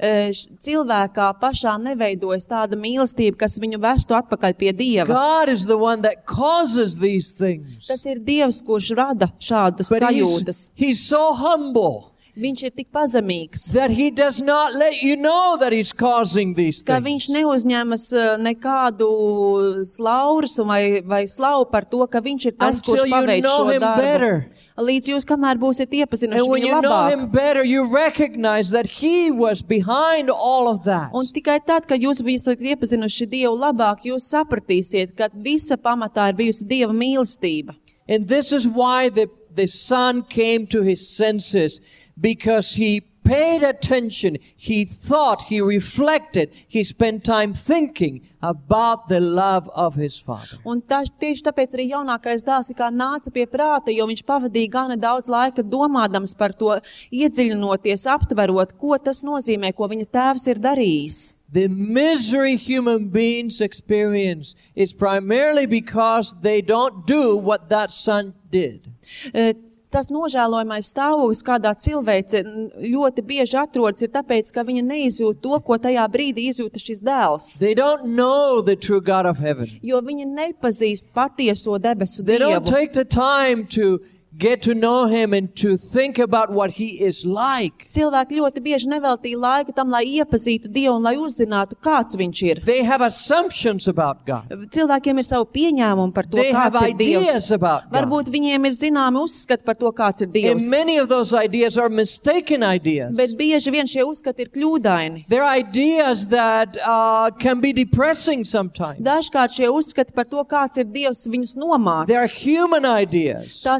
Cilvēkā pašā neveidojas tāda mīlestība, kas viņu vestu atpakaļ pie Dieva. God is the one that causes these things. Tas ir Dievs, kurš rada šādas But sajūtas. he's so humble Viņš ir tik pazemīgs, that he does not let you know that he's causing these ka things. viņš neuzņemas nekādu slaurus vai slavu par to, ka viņš ir tas, Until kurš you paveic know šo him darbu. better. Līdz jūs kamēr būsiet iepazinuši And when viņu you know labāk. him better, you recognize that he was behind all of that. Un tikai tad, kad jūs esat iepazinuši Dievu labāk, jūs sapratīsiet, ka visa pamatā ir bijusi Dieva mīlestība. And this is why the son came to his senses, because he paid attention, he thought, he reflected, he spent time thinking about the love of his father. Un tieši tāpēc arī jaunākais dēls kā nāca pie prāta, jo viņš pavadīja gana daudz laika domādams par to, iedziļinoties, aptverot, ko tas nozīmē, ko viņa tēvs ir darījis. The misery human beings experience is primarily because they don't do what that son did. Tas nožēlojamais stāvoklis, kādā cilvēce ļoti bieži atrodas, ir tāpēc, ka viņa neizjūt to, ko tajā brīdī izjūta šis dēls. They don't know the true God of heaven. Jo viņa nepazīst patieso debesu They don't Dievu. take the time to get to know him and to think about what he is like. Cilvēki ļoti bieži neveltīja laiku tam, lai iepazītu Dievu un lai uzzinātu, kāds viņš ir. They have assumptions about God. Cilvēkiem ir savu pieņēmumu par to, They have kāds ir ideas Dievs. about God. Varbūt viņiem ir zināmi uzskati par to, kāds ir Dievs. And many of those ideas are mistaken ideas. Bet bieži vien šie uzskati ir kļūdaini. They're ideas that can be depressing sometimes. Dažkārt šie uzskati par to, kāds ir Dievs, viņus They're nomāca. human ideas. Tās ir cilvēku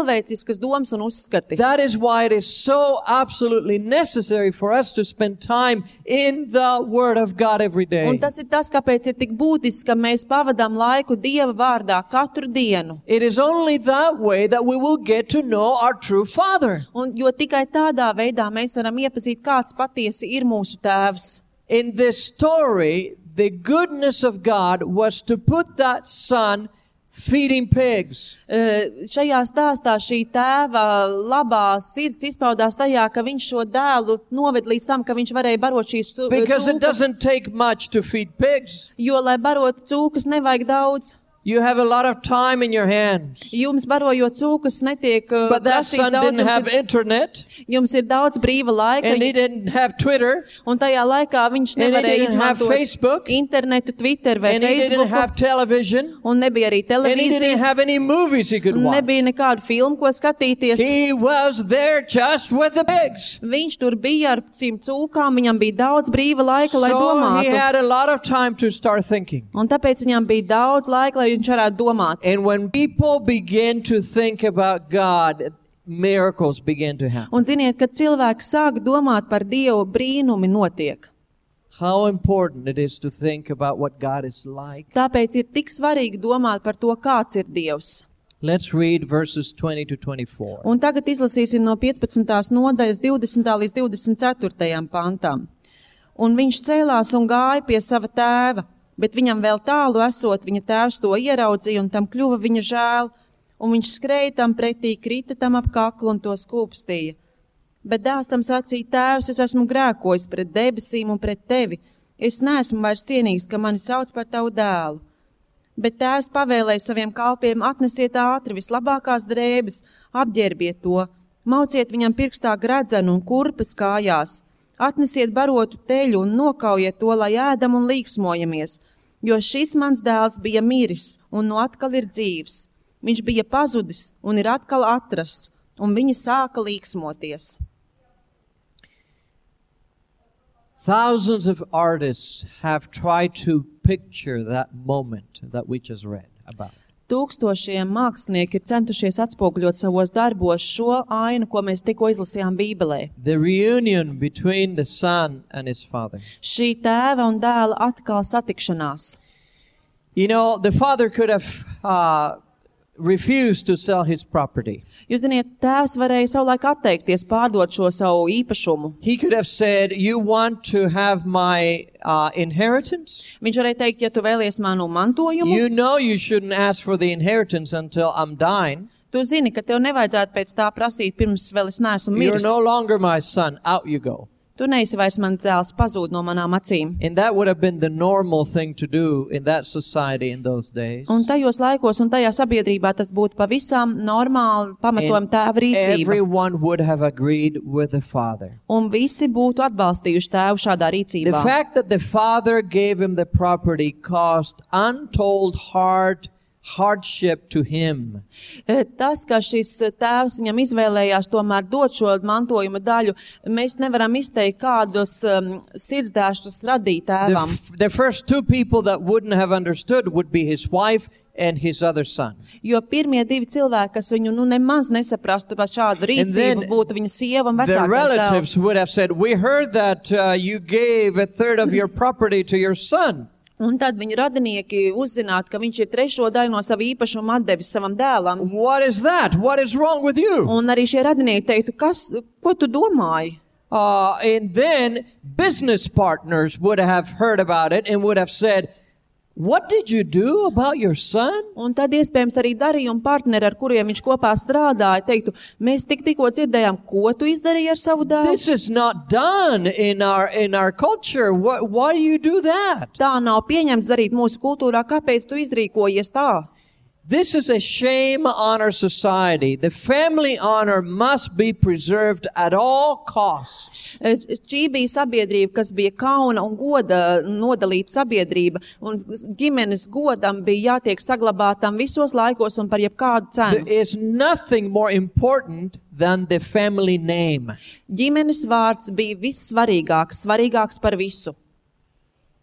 cilvēciskas domas un uzskati. That is why it is so absolutely necessary for us to spend time in the Word of God every day. Un tas ir tas, kāpēc ir tik būtiski, ka mēs pavadām laiku Dieva vārdā katru dienu. It is only that way that we will get to know our true Father. Un jo tikai tādā veidā mēs varam iepazīt, kāds patiesi ir mūsu tēvs. In this story, the goodness of God was to put that son feeding pigs. Šajā stāstā šī tēva labā sirds izpaudās tajā, ka viņš šo dēlu noved līdz tam, ka viņš varēja barot šīs Because it cūkas, doesn't take much to feed pigs. jo, lai barotu cūkas, nevajag daudz. You have a lot of time in your hands. Jums barojot cūkas netiek But that prasīts son daudz, didn't have internet, jums ir daudz brīva laika, and he didn't have Twitter, un tajā laikā viņš and he nevarēja didn't have izmantot Facebook, internetu, Twitter vai and he didn't Facebook, have television, un nebija arī and he didn't televīzijas, have any movies he could un watch. nebija nekādu filmu, ko skatīties. He was there just with the pigs. Viņš tur bija ar šīm cūkām, viņam bija daudz brīva laika, lai So he domātu. had a lot of time to start thinking. Un tāpēc viņam bija daudz laika, lai viņš varētu domāt. And when people begin to think about God, miracles begin to happen. Un ziniet, kad cilvēki sāk domāt par Dievu, brīnumi notiek. How important it is to think about what God is like. Tāpēc ir tik svarīgi domāt par to, kāds ir Dievs. Let's read verses 20 to 24. Un tagad izlasīsim no 15. nodaļas 20. līdz 24. pantam. Un viņš cēlās un gāja pie sava tēva, bet viņam vēl tālu esot, viņa tēvs to ieraudzīja un tam kļuva viņa žēl, un viņš skrēja tam pretī, krita tam ap kaklu un to skūpstīja. Bet dēls tam sacīja: Tēvs, es esmu grēkojis pret debesīm un pret tevi. Es neesmu vairs cienīgs, ka mani sauc par tavu dēlu. Bet tēvs pavēlēja saviem kalpiem: atnesiet ātri vislabākās drēbes, apģērbiet to, mauciet viņam pirkstā gredzenu un kurpes kājās, atnesiet barotu teļu un nokaujiet to, lai ēdam un līksmojamies, jo šis mans dēls bija miris un no atkal ir dzīvs. Viņš bija pazudis un ir atkal atrasts, un viņi sāka līksmoties. Thousands of artists have tried to picture that moment that we just read about. Tūkstošiem mākslinieki ir centušies atspoguļot savos darbos šo ainu, ko mēs tikko izlasījām Bībelē. The reunion between the son and his father. Šī tēva un dēla atkal satikšanās. You know, the father could have refused to sell his property. Jūs ziniet, tēvs varēja savulaik atteikties pārdot šo savu īpašumu. He could have said, you want to have my inheritance? Viņš varēja teikt, ja tu vēlies manu mantojumu, You know you shouldn't ask for the inheritance until I'm dying. tu zini, ka tev nevajadzētu pēc tā prasīt, pirms vēl es neesmu You're miris. no longer my son. Out you go. Tu neesi vairs mans dēls, pazūd no manām acīm. And that would have been the normal thing to do in that society in those days. Un tajos laikos un tajā sabiedrībā tas būtu pavisam normāli pamatojumi tēva rīcība. Everyone would have agreed with the father. Un visi būtu atbalstījuši tēvu šādā The rīcībā. fact that the father gave him the property caused untold hardship to him. Tas, ka šis tēvs viņam izvēlējās tomēr dot šo mantojuma daļu, mēs nevaram izteikt, kādus sirdsdēšus radīt tēvam. The first two people that wouldn't have understood would be his wife and his other son. Jo pirmie divi cilvēki, kas viņu nemaz nesaprastu par šādu And then rīcību, būtu viņa sieva un The vecākais relatives dēls. would have said, we heard that you gave a third of your property to your son. Un tad viņa radinieki uzzinātu, ka viņš ir trešo daļu no sava īpašuma atdevis savam dēlam. What is that? What is wrong with you? Un arī šie radinieki teiktu, ko tu domāji? And then business partners would have heard about it and would have said, what did you do about your son? Un tad iespējams arī darījuma partneri, ar kuriem viņš kopā strādāja, teiktu, mēs tikko dzirdējām, ko tu izdarīji ar savu dēlu. This is not done in our culture. Why do you do that? Tā nav pieņemts darīt mūsu kultūrā, kāpēc tu izrīkojies tā? This is a shame on our society. The family honor must be preserved at all costs. Šī bija sabiedrība, kas bija kauna un goda nodalīta sabiedrība, un ģimenes godam bija jātiek saglabātam visos laikos un par jebkādu There cenu. is nothing more important than the family name. Ģimenes vārds bija vissvarīgāks, svarīgāks par visu.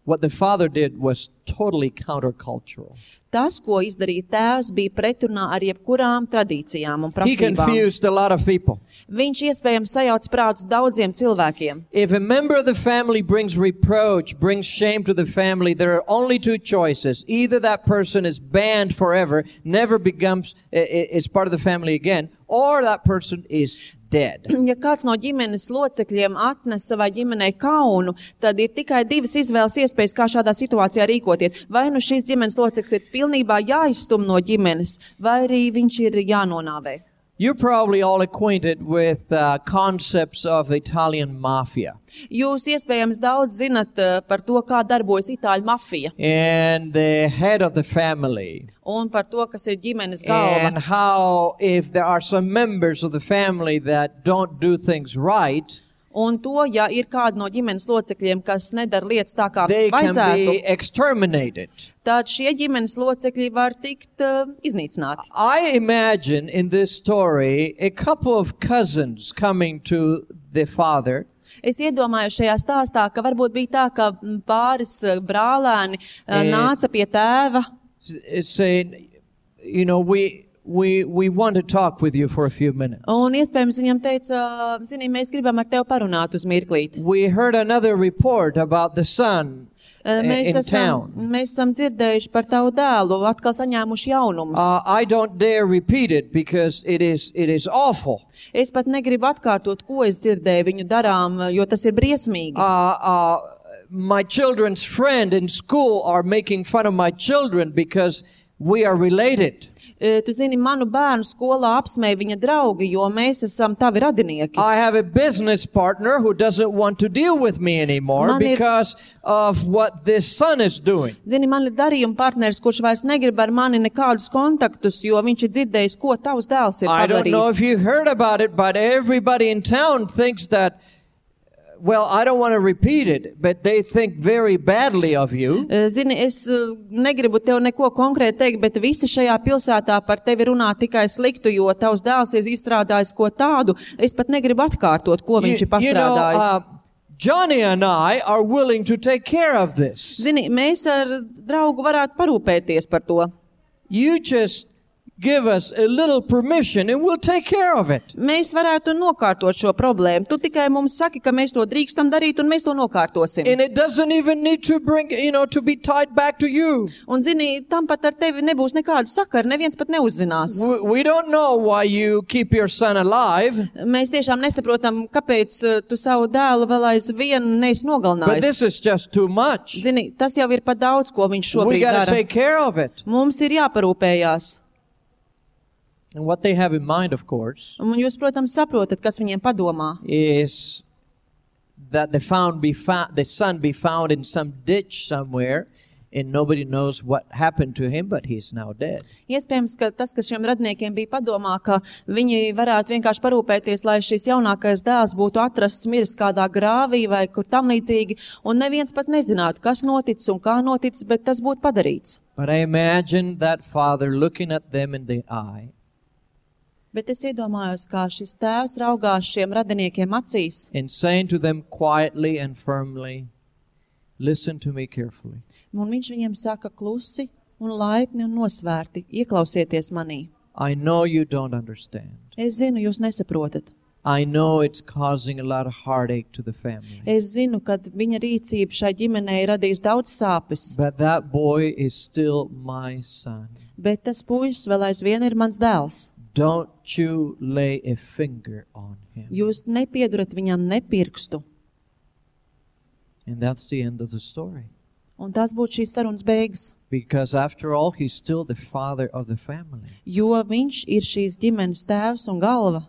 what the father did was totally countercultural. Tas, ko izdarīja tēvs, bija pretrunā ar jebkurām tradīcijām un He prasībām. confused a lot of people. Viņš iespējams sajauc prātus daudziem cilvēkiem. If a member of the family brings reproach, brings shame to the family, there are only two choices. Either that person is banned forever, never is part of the family again, or that person is dead. Ja kāds no ģimenes locekļiem atnes savai ģimenei kaunu, tad ir tikai divas izvēles iespējas, kā šādā situācijā rīkoties. Vai nu šīs ģimenes loceklis ir pilnībā jāizstum no ģimenes, vai arī viņš ir jānonāvē. You're probably all acquainted with concepts of the Italian mafia. Jūs iespējams daudz zinat par to, kā darbojas itāļu mafija. And the head of the family. Un par to, kas ir ģimenes galva. And how if there are some members of the family that don't do things right, Un to, ja ir kādi no ģimenes locekļiem, kas nedara lietas tā, kā they can vajadzētu, be exterminated. tad šie ģimenes locekļi var tikt iznīcināti. I imagine in this story a couple of cousins coming to the father. Es iedomājos šajā stāstā, ka varbūt bija tā, ka pāris brālēni nāca pie tēva. Saying, you know, we want to talk with you for a few minutes. Un iespējams viņam teica, zini, mēs gribam ar tevi parunāt uz mirklīti. We heard another report about the son in town. Mēs esam dzirdējuši par tavu dēlu, atkal saņēmuši jaunumus. I don't dare repeat it because it is awful. Es pat negribu atkārtot, ko es dzirdēju viņu darām, jo tas ir briesmīgi. My children's friend in school are making fun of my children because we are related. Tu zini, manu bērnu skolā apsmēja viņa draugi, jo mēs esam tavi radinieki. I have a business partner who doesn't want to deal with me anymore because of what this son is doing. Zini, man ir darījuma partneris, kurš vairs negrib ar mani nekādus kontaktus, jo viņš ir dzirdējis, ko tavs dēls ir I don't know if padarījis. you heard about it, but everybody in town thinks that, well, I don't want to repeat it, but they think very badly of you. Zini, es negribu tev neko konkrēti teikt, bet visi šajā pilsētā par tevi runā tikai sliktu, jo tavs dēls ir izstrādājis ko tādu. Es pat negribu atkārtot, ko viņš ir pastrādājis. Johnny and I are willing to take care of this. Zini, mēs ar draugu varētu parūpēties par to. You just give us a little permission and we'll take care of it. Mēs varētu nokārtot šo problēmu. Tu tikai mums saki, ka mēs to drīkstam darīt un mēs to nokārtosim. And it doesn't even need to to be tied back to you. Un zini, tam pat ar tevi nebūs nekāda sakara, neviens pat neuzzinās. We don't know why you keep your son alive. Mēs tiešām nesaprotam, kāpēc tu savu dēlu vēl aizvien neesi But nogalinājis. this is just too much. Zini, tas jau ir pat daudz, ko viņš We šobrīd got to dara. take care of it. Mums ir jāparūpējās. And what they have in mind, of course, Un jūs, protams, saprotat, kas viņiem padomā. is that the son be found in some ditch somewhere and nobody knows what happened to him, but he's now dead. Iespējams, ka tas, kas šiem radiniekiem bija padomā, ka viņi varētu vienkārši parūpēties, lai šis jaunākais dēls būtu atrasts miris kādā grāvī vai kur tam līdzīgi, un neviens pat nezinātu, kas noticis un kā noticis, bet tas būtu padarīts. But I imagine that father looking at them in the eye Bet es iedomājos, kā šis tēvs raugās šiem radiniekiem acīs, and saying to them quietly and firmly, listen to me carefully. un viņš viņiem saka klusi un laipni un nosvērti, ieklausieties manī. I know you don't understand. Es zinu, jūs nesaprotat. I know it's causing a lot of heartache to the family. Es zinu, ka viņa rīcība šai ģimenei radīs daudz sāpes, But that boy is still my son. bet tas puisis vēl aizvien ir mans dēls. Don't you lay a finger on him. Jūs nepiedurat viņam ne pirkstu. And that's the end of the story. Un tās būtu šīs sarunas beigas, Because after all, he's still the father of the family. jo viņš ir šīs ģimenes tēvs un galva.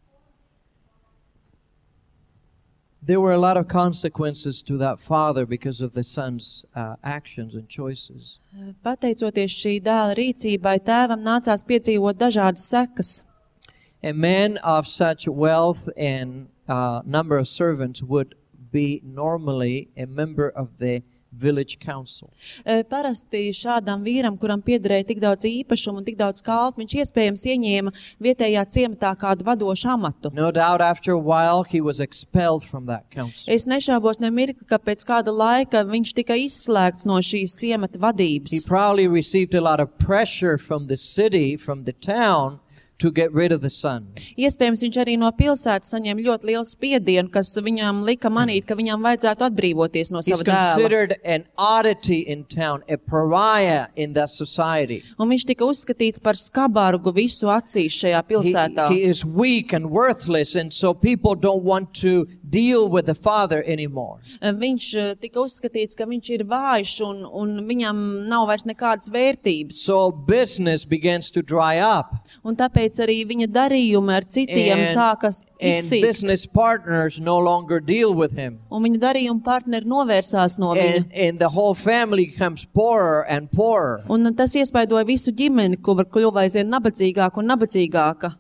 There were a lot of consequences to that father because of the son's actions and choices. Pateicoties šī dēla rīcībai, tēvam nācās piedzīvot dažādas sekas. A man of such wealth and number of servants would be normally a member of the village council. Parasti šādam vīram, kuram piederēja tik daudz īpašumu un tik daudz kalpu, viņš iespējams ieņēma vietējā ciematā kādu vadošu amatu. No doubt after a while he was expelled from that council. Es nešaubos nemirkli, ka pēc kāda laika viņš tika izslēgts no šīs ciemata vadības. He probably received a lot of pressure from the city, from the town, to get rid of the son. Iespējams, viņš arī no pilsētas saņēma ļoti lielu spiedienu, kas viņam lika manīt, ka viņam vajadzētu atbrīvoties no He's sava dēla. considered an oddity in town, a pariah in that society. Un viņš tika uzskatīts par skabargu visu acīs šajā pilsētā. He is weak and worthless, and so people don't want to deal with the father anymore. Viņš tika uzskatīts, ka viņš ir vājš un viņam nav vairs nekādas vērtības. So business begins to dry up. Un tāpēc arī viņa darījumi ar citiem sākas And izsīkt. business partners no longer deal with him. Un viņa darījuma partneri novērsās no viņa. And the whole family becomes poorer and poorer. Un tas iespaidoja visu ģimeni, kur kļuva aizvien nabadzīgāka un nabadzīgāka.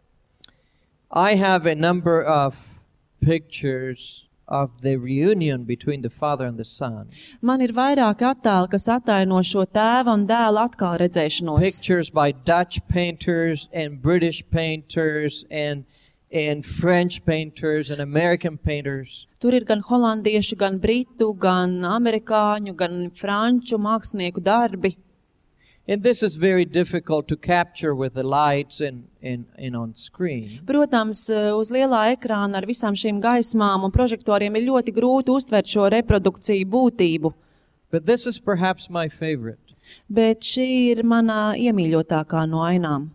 I have a number of pictures of the reunion between the father and the son. Man ir vairāki attēli, kas attaino šo tēva un dēla atkal redzēšanos. Pictures by Dutch painters and British painters and French painters and American painters. Tur ir gan holandiešu, gan britu, gan amerikāņu, gan franču mākslinieku darbi. And this is very difficult to capture with the lights and on screen. Protams, uz lielā ekrāna ar visām šīm gaismām un prožektoriem ir ļoti grūti uztvert šo reprodukciju būtību. But this is perhaps my favorite. Bet šī ir mana iemīļotākā no ainām.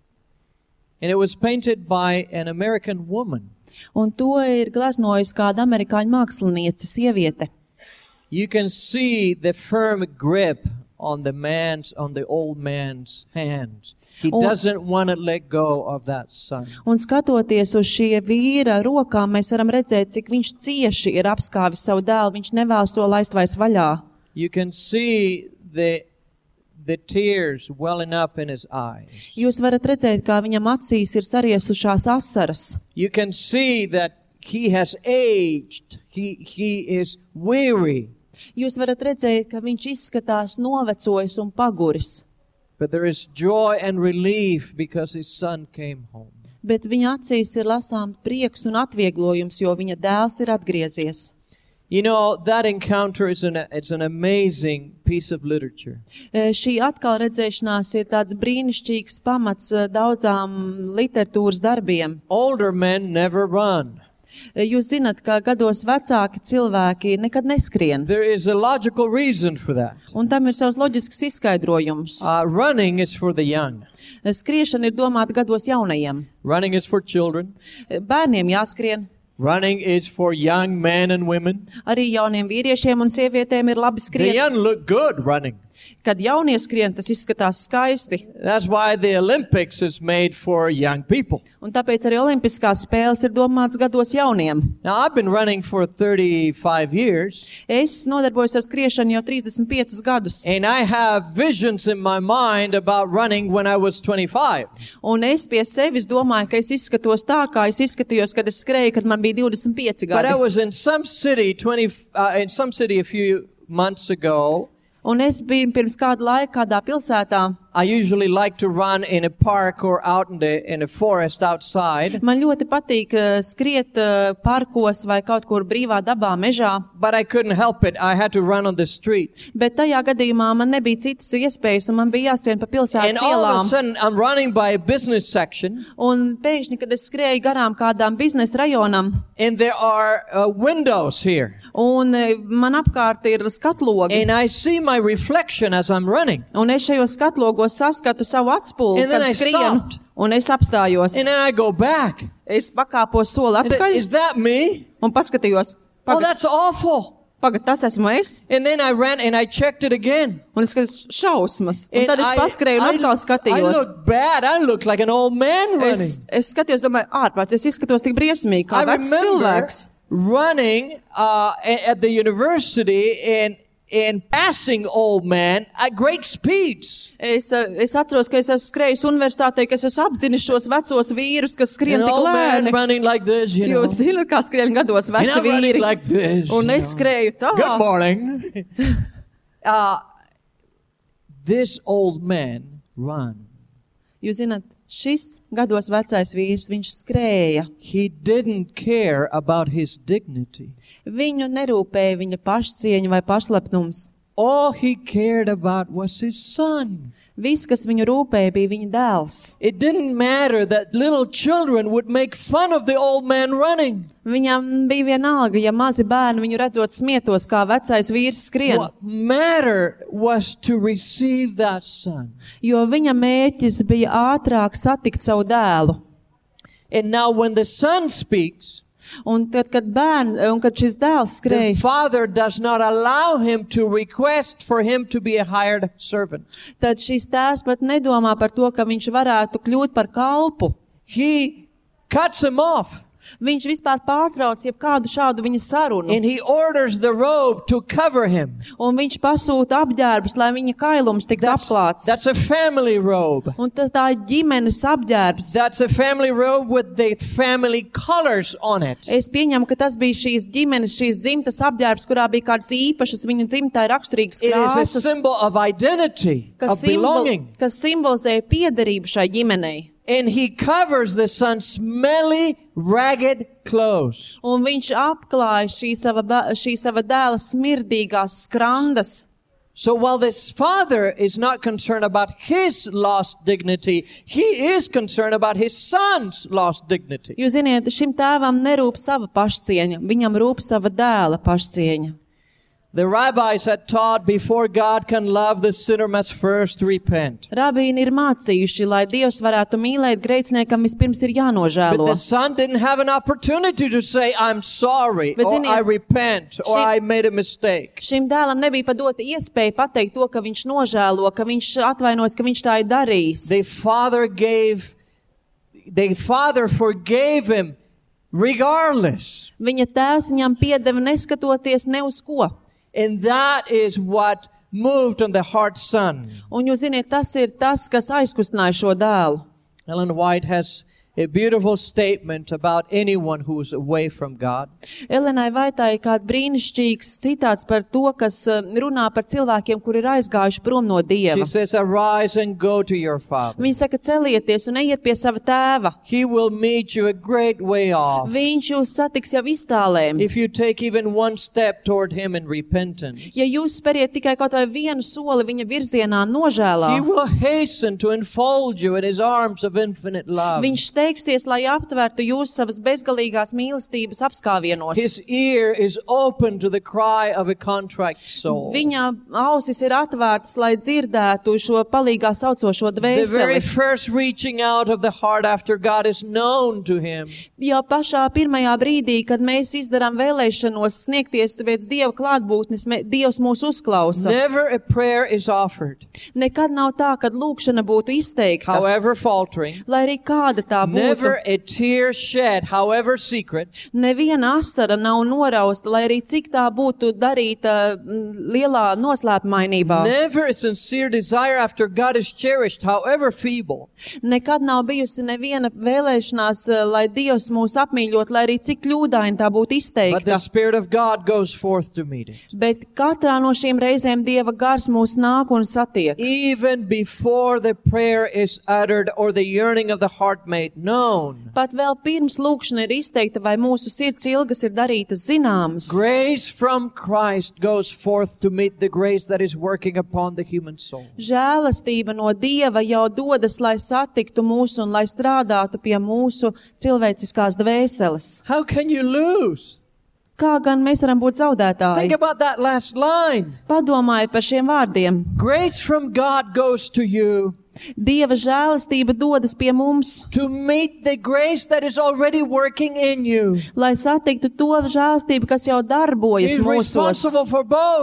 And it was painted by an American woman. Un to ir gleznojusi kāda amerikāņu māksliniece, sieviete. You can see the firm grip on the old man's hands. He doesn't want to let go of that son. Un skatoties uz šie vīra rokām, mēs varam redzēt, cik viņš cieši ir apskāvis savu dēlu. Viņš nevēlas to laist vairs vaļā. You can see the tears welling up in his eyes. Jūs varat redzēt, kā viņam acīs ir sariesušās asaras. You can see that he has aged. He is weary. Jūs varat redzēt, ka viņš izskatās novecojis un paguris. But there is joy and relief because his son came home. Bet viņa acīs ir lasām prieks un atvieglojums, jo viņa dēls ir atgriezies. You know, that encounter is an amazing piece of literature. Šī atkal redzēšanās ir tāds brīnišķīgs pamats daudzām literatūras darbiem. Older men never run. Jūs zināt, ka gados vecāki cilvēki nekad neskrien. There is a logical reason for that. Un tam ir savs loģisks izskaidrojums. Running is for the young. Skriešana ir domāta gados jaunajiem. Running is for children. Bērniem jāskrien. Running is for young men and women. Arī jauniem vīriešiem un sievietēm ir labi The skrien. young look good running. Kad jaunie skrien, tas izskatās skaisti. That's why the Olympics is made for young people. Un tāpēc arī olimpiskās spēles ir domāts gados jauniem. Now, I've been running for 35 years. Es nodarbojos ar skriešanu jau 35 gadus. And I have visions in my mind about running when I was 25. Un es pie sevis domāju, ka es izskatos tā, kā es izskatījos, kad es skrēju, kad man bija 25 But I gadi. was in some city a few months ago. Un es biju pirms kādu laiku kādā pilsētā. I usually like to run in a park or out in a forest outside. Man ļoti patīk skriet parkos vai kaut kur brīvā dabā, mežā. But I couldn't help it. I had to run on the street. Bet tajā gadījumā man nebija citas iespējas un man bija jāskrien pa And pilsētas all of a ielām. sudden, I'm running by a business section. Un pēkšņi, kad es skrēju garām kādām biznesa rajonam, And there are windows here. un man apkārt ir skatlogi, And I see my reflection as I'm running. un es šajos skatlogos saskatu savu atspulgu, And then kad I skrienu, stopped. un es apstājos. And then I go back. Es pakāpos soli I said, atpakaļ is that me? un paskatījos. Oh, that's awful. Pagad, tas esmu es. And then I ran and I checked it again. Un es skatos šausmas. Un And tad es paskrēju un atkal I skatījos. look bad. I look like an old man running. Es skatījos, domāju, ārprāts, es izskatos tik briesmīgi, kā I vecs remember cilvēks. running at the university in passing old man at great speeds. Es atceros, ka es esmu skrējis universitātē, ka es esmu apdzinis šos vecos vīrus, kas skrien An tik old man lēni. running like this, you know. Jūs zināt, kā skrien gados And veci I'm running vīri. like this. Un you es know. skrēju tā. Good morning. This old man run. Jūs zināt, šis gados vecais vīrs, viņš skrēja. He didn't care about his dignity. Viņu nerūpēja viņa pašcieņa vai pašlepnums. All he cared about was his son. Viss, kas viņu rūpēja, bija viņa dēls. It didn't matter that little children would make fun of the old man running. Viņam bija vienalga, ja mazi bērni viņu redzot smietos, kā vecais vīrs skrien. What mattered was to receive that son. Jo viņa mērķis bija ātrāk satikt savu dēlu. And now when the son speaks, Un tad, kad šis dēls the skrēja, father does not allow him to request for him to be a hired servant. tad šis tēvs pat nedomā par to, ka viņš varētu kļūt par kalpu. He cuts him off. Viņš vispār pārtrauc jebkādu šādu viņa sarunu. And he orders the robe to cover him. Un viņš pasūta apģērbus, lai viņa kailums tiktu apklāts. That's a family robe. Un tā ir ģimenes apģērbs. That's a family robe with the family colors on it. Es pieņemu, ka tas bija šīs ģimenes, šīs dzimtas apģērbs, kurā bija kādas īpašas viņa dzimtai raksturīgas It is a krāsas, symbol of identity, of belonging. kas simbolizēja piederību šai ģimenei. And he covers the son's smelly, ragged clothes. Un viņš apklāja šī sava dēla smirdīgās skrandas. So while this father is not concerned about his lost dignity, he is concerned about his son's lost dignity. Jūs ziniet, šim tēvam nerūp sava pašcieņa, viņam rūp sava dēla pašcieņa. The rabbis had taught before God can love the sinner must first repent. Rabīni ir mācījuši, lai Dievs varētu mīlēt grēciniekam, vispirms ir But jānožēlo. the son didn't have an opportunity to say, I'm sorry, Bet or ziniet, I repent, or šim- I made a mistake. Šim dēlam nebija padota iespēja pateikt to, ka viņš nožēlo, ka viņš atvainojas, ka viņš tā ir darījis. The father forgave him regardless. Viņa tēvs viņam piedeva neskatoties ne uz ko. And that is what moved on the heart son. Un jūs ziniet, tas ir tas, kas aizkustināja šo dēlu. Ellen White has a beautiful statement about anyone who is away from God. Elenai Vaitai ir kāds brīnišķīgs citāts par to, kas runā par cilvēkiem, kuri ir aizgājuši prom no Dieva. She says, arise and go to your father. Viņa saka, celieties un ejiet pie sava tēva. He will meet you a great way off. Viņš jūs satiks jau iztālēm. If you take even one step toward him in repentance, Ja jūs speriet tikai kaut vai vienu soli viņa virzienā nožēlā, he will hasten to enfold you in his arms of infinite love. viņš steigsies, lai aptvērtu jūs savas bezgalīgās mīlestības apskāvienos. His ear is open to the cry of a contrite soul. Viņa ausis ir atvērtas, lai dzirdētu šo palīgā saucošo The very dvēseli. first reaching out of the heart after God is known to him. Jau pašā pirmajā brīdī, kad mēs izdarām vēlēšanos sniegties pēc Dieva klātbūtnes, Dievs mūs uzklausa. Never a prayer is offered, Nekad nav tā, kad lūkšana būtu izteikta, however faltering. lai arī kāda tā būtu. Never a tear shed, however secret. Neviena asara nav norausta, lai arī cik tā būtu darīta lielā noslēpmainībā. Never a sincere desire after God is cherished, however feeble. Nekad nav bijusi neviena vēlēšanās, lai Dievs mūs apmīļot, lai arī cik kļūdaini tā būtu But izteikta. the Spirit of God goes forth to meet it. Bet katrā no šīm reizēm Dieva gars mūs nāk un satiek. Even before the prayer is uttered or the yearning of the heart made known. Pat vēl pirms lūkšana ir izteikta vai mūsu sirds ilgas ir darītas zināmas. Grace from Christ goes forth to meet the grace that is working upon the human soul. Žēlastība no Dieva jau dodas, lai satiktu mūs un lai strādātu pie mūsu cilvēciskās dvēseles. How can you lose? Kā gan mēs varam būt Think zaudētāji? about that last line. Padomājiet par šiem vārdiem. Grace from God goes to you Dieva žēlastība dodas pie mums, to meet the grace that is already working in you. lai satiktu to žēlastību, kas jau darbojas He's mūsos. responsible for both.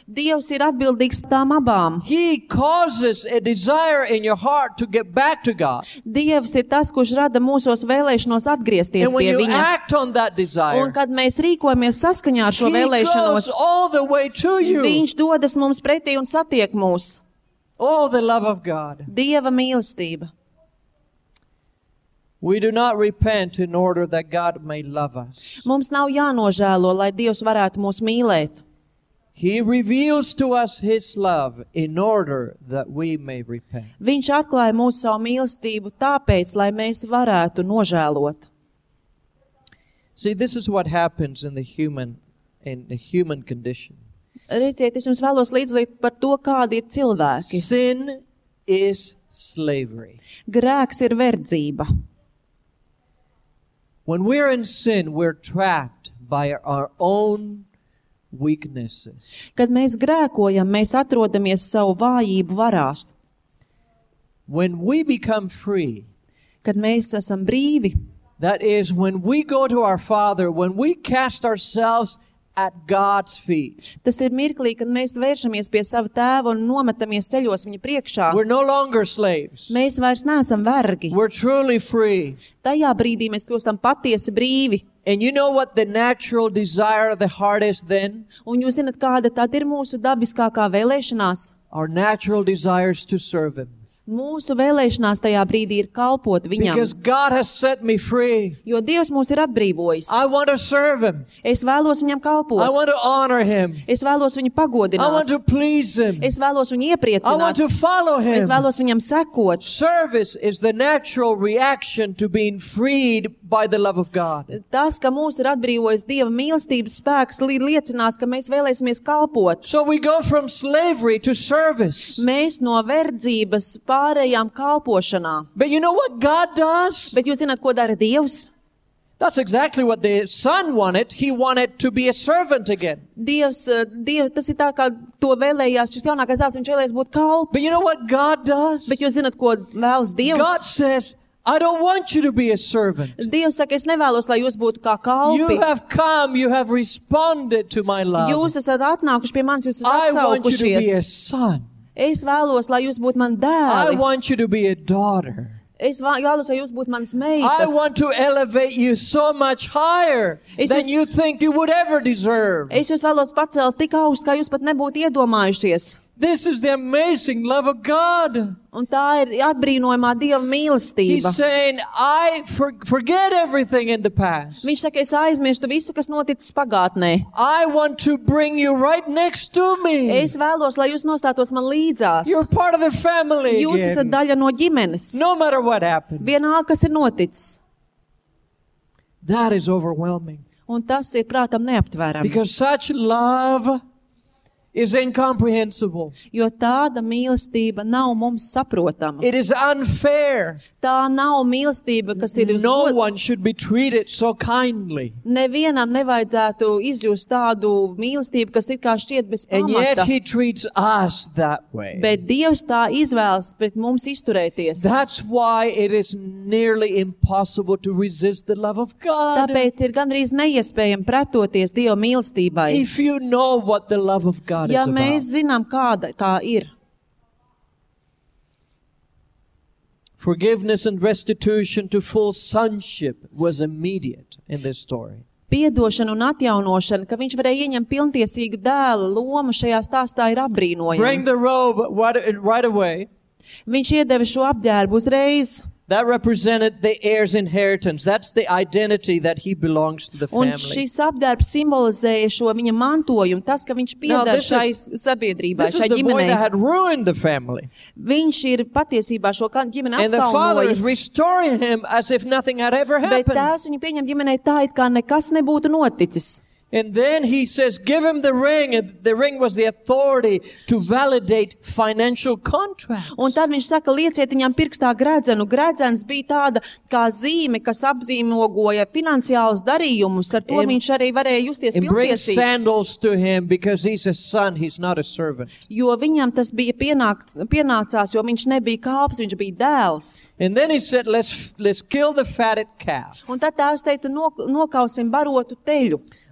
Dievs ir atbildīgs par tām abām. He causes a desire in your heart to get back to God. Dievs ir tas, kurš rada mūsos vēlēšanos atgriezties And when pie you viņa. act on that desire, Un kad mēs rīkojamies saskaņā ar šo He goes vēlēšanos, all the way to you. viņš dodas mums pretī un satiek mūs. Oh, the love of God. Dieva mīlestība. We do not repent in order that God may love us. Mums nav jānožēlo, lai Dievs varētu mūs mīlēt. He reveals to us His love in order that we may repent. Viņš atklāja mūsu savu mīlestību tāpēc, lai mēs varētu nožēlot. See, this is what happens in the human condition. Redziet, es jums vēlos līdzlikt par to, kādi ir cilvēki. Sin is slavery. Grēks ir verdzība. When we're in sin, we're trapped by our own weaknesses. Kad mēs grēkojam, mēs atrodamies savu vājību varās. When we become free, Kad mēs esam brīvi, that is, when we go to our Father, when we cast ourselves at God's feet, tas ir mirklī, kad mēs vēršamies pie sava tēva un nometamies ceļos viņa priekšā. we're no longer slaves. Mēs vairs neesam vergi. We're truly free. Tajā brīdī mēs kļūstam patiesi brīvi. And you know what the natural desire of the heart is then? Un jūs zināt, kāda tad ir mūsu dabiskākā vēlēšanās? Our natural desires to serve Him. Mūsu vēlēšanās tajā brīdī ir kalpot viņam, Because God has set me free. jo Dievs mūs ir atbrīvojis. I want to serve Him. Es vēlos viņam I kalpot. want to honor Him. Es vēlos viņu I want pagodināt. to please Him. Es vēlos viņu I want iepriecināt. to follow Him. Es vēlos viņam sekot. Service is the natural reaction to being freed by the love of God. Tas, ka mūs ir atbrīvojis Dieva mīlestības spēks, liecinās, ka mēs vēlēsimies kalpot. So we go from slavery to service. Mēs no verdzības pārējām kalpošanā. But you know what God does? Bet jūs zināt, ko dara Dievs? That's exactly what the son wanted. He wanted to be a servant again. Dievs, tas ir tā, kā to vēlējās šis jaunākais dēls, viņš vēlējās būt kalps. But you know what God does? Bet jūs zināt, ko vēlas God Dievs? says, I don't want you to be a servant. Dievs saka, es nevēlos, lai jūs būtu kā You kalpi. have come, you have responded to my love. Jūs esat atnākuši pie manis, jūs I esat want you to be a atsaukušies. son. Es vēlos, lai jūs būtu mani I dēli. want you to be a daughter. Es vēlos, lai jūs būtu manas I meitas. want to elevate you so much higher Es than jūs- you think you would ever deserve. Es jūs vēlos pacelt tik augstu, kā jūs pat nebūtu iedomājušies. This is the amazing love of God. Un tā ir atbrīnojamā Dieva mīlestība. He's saying, I forget everything in the past. Viņš saka, es aizmirstu visu, kas noticis pagātnē. I want to bring you right next to me. Es vēlos, lai jūs nostātos man līdzās. You're part of the family Jūs esat again. daļa no ģimenes. No matter what happened. Vienalga, kas ir noticis. That is overwhelming. Un tas ir prātam neaptverami. Because such love is incomprehensible. Jo tāda mīlestība nav mums saprotama. It is unfair. Tā nav mīlestība, kas ir uz No godu. one should be treated so kindly. Nevienam nevajadzētu izjust tādu mīlestību, kas it kā šķiet bez And yet pamata. He treats us that way. Bet Dievs tā izvēlas pret mums izturēties. That's why it is nearly impossible to resist the love of God. Tāpēc ir gandrīz neiespējami pretoties Dieva mīlestībai. If you know what the love of God Ja is mēs about. zinām, kāda tā ir. Forgiveness and restitution to full sonship was immediate in this story. Piedošana un atjaunošana, ka viņš varēja ieņemt pilntiesīgu dēla lomu šajā stāstā ir Bring apbrīnojama. the robe right away. Viņš iedeva šo apģērbu uzreiz, That represented the heir's inheritance. That's the identity that he belongs to the un family. šis apģērbs simbolizēja šo viņa mantojumu, tas, ka viņš Now, pieder this šai is- sabiedrībai, This šai is the boy that ģimenei. had ruined the family. Viņš ir patiesībā šo ģimeni And the father is apkaunojis, restoring him as if nothing had ever bet happened. tēvs viņu pieņem ģimenei tā, it kā nekas nebūtu noticis. And then he says, give him the ring. And the ring was the authority to validate financial contracts. Un tad viņš saka, lieciet viņam pirkstā gredzenu. Gredzens bija tāda kā zīme, kas apzīmogoja finansiālus darījumus. Ar to And- viņš arī varēja justies And bring pilntiesīgs. sandals to him because he's a son. He's not a servant. Jo viņam tas bija pienācās, jo viņš nebija kalps, viņš bija dēls. And then he said, let's kill the fatted calf. Un tad tēvs teica, nokausim barotu teļu.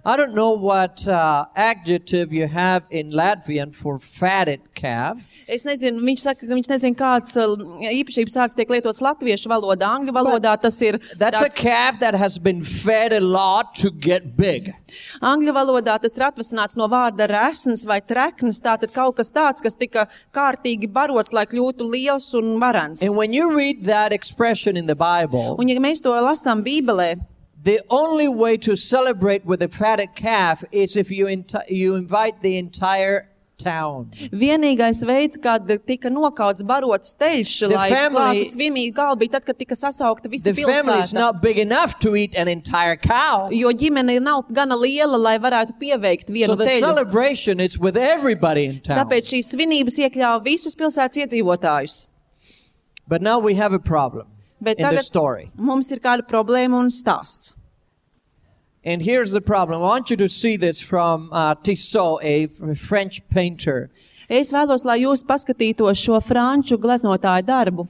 I don't know what adjective you have in Latvian for fatted calf. Es nezinu, viņš saka, ka viņš nezina, kāds īpašības vārds tiek lietots latviešu valodā. Angļu valodā tas ir That's a calf that has been fed a lot to get big. Angļu valodā tas ir atvasināts no vārda resns vai treknis, tātad kaut kas tāds, kas tika kārtīgi barots, lai kļūtu liels un varens. And when you read that expression in the Bible, Un ja mēs to lasām Bībelē, the only way to celebrate with a fatted calf is if you invite the entire town. vienīgais veids, kad tika nokauts barots teļš, lai klātu svimīgi galbi, bija tad, kad tika sasaukta visa The family is pilsēta. not big enough to eat an entire cow. Jo ģimene nav gana liela, lai varētu pieveikt So vienu the teļu. celebration is with everybody in town. Tāpēc šīs svinības iekļāva visus pilsētas iedzīvotājus. But now we have a problem Bet in the tagad story. mums ir kāda problēma un stāsts. And here's the problem. I want you to see this from Tissot, a French painter. Es vēlos, lai jūs paskatītos šo franču gleznotāju darbu.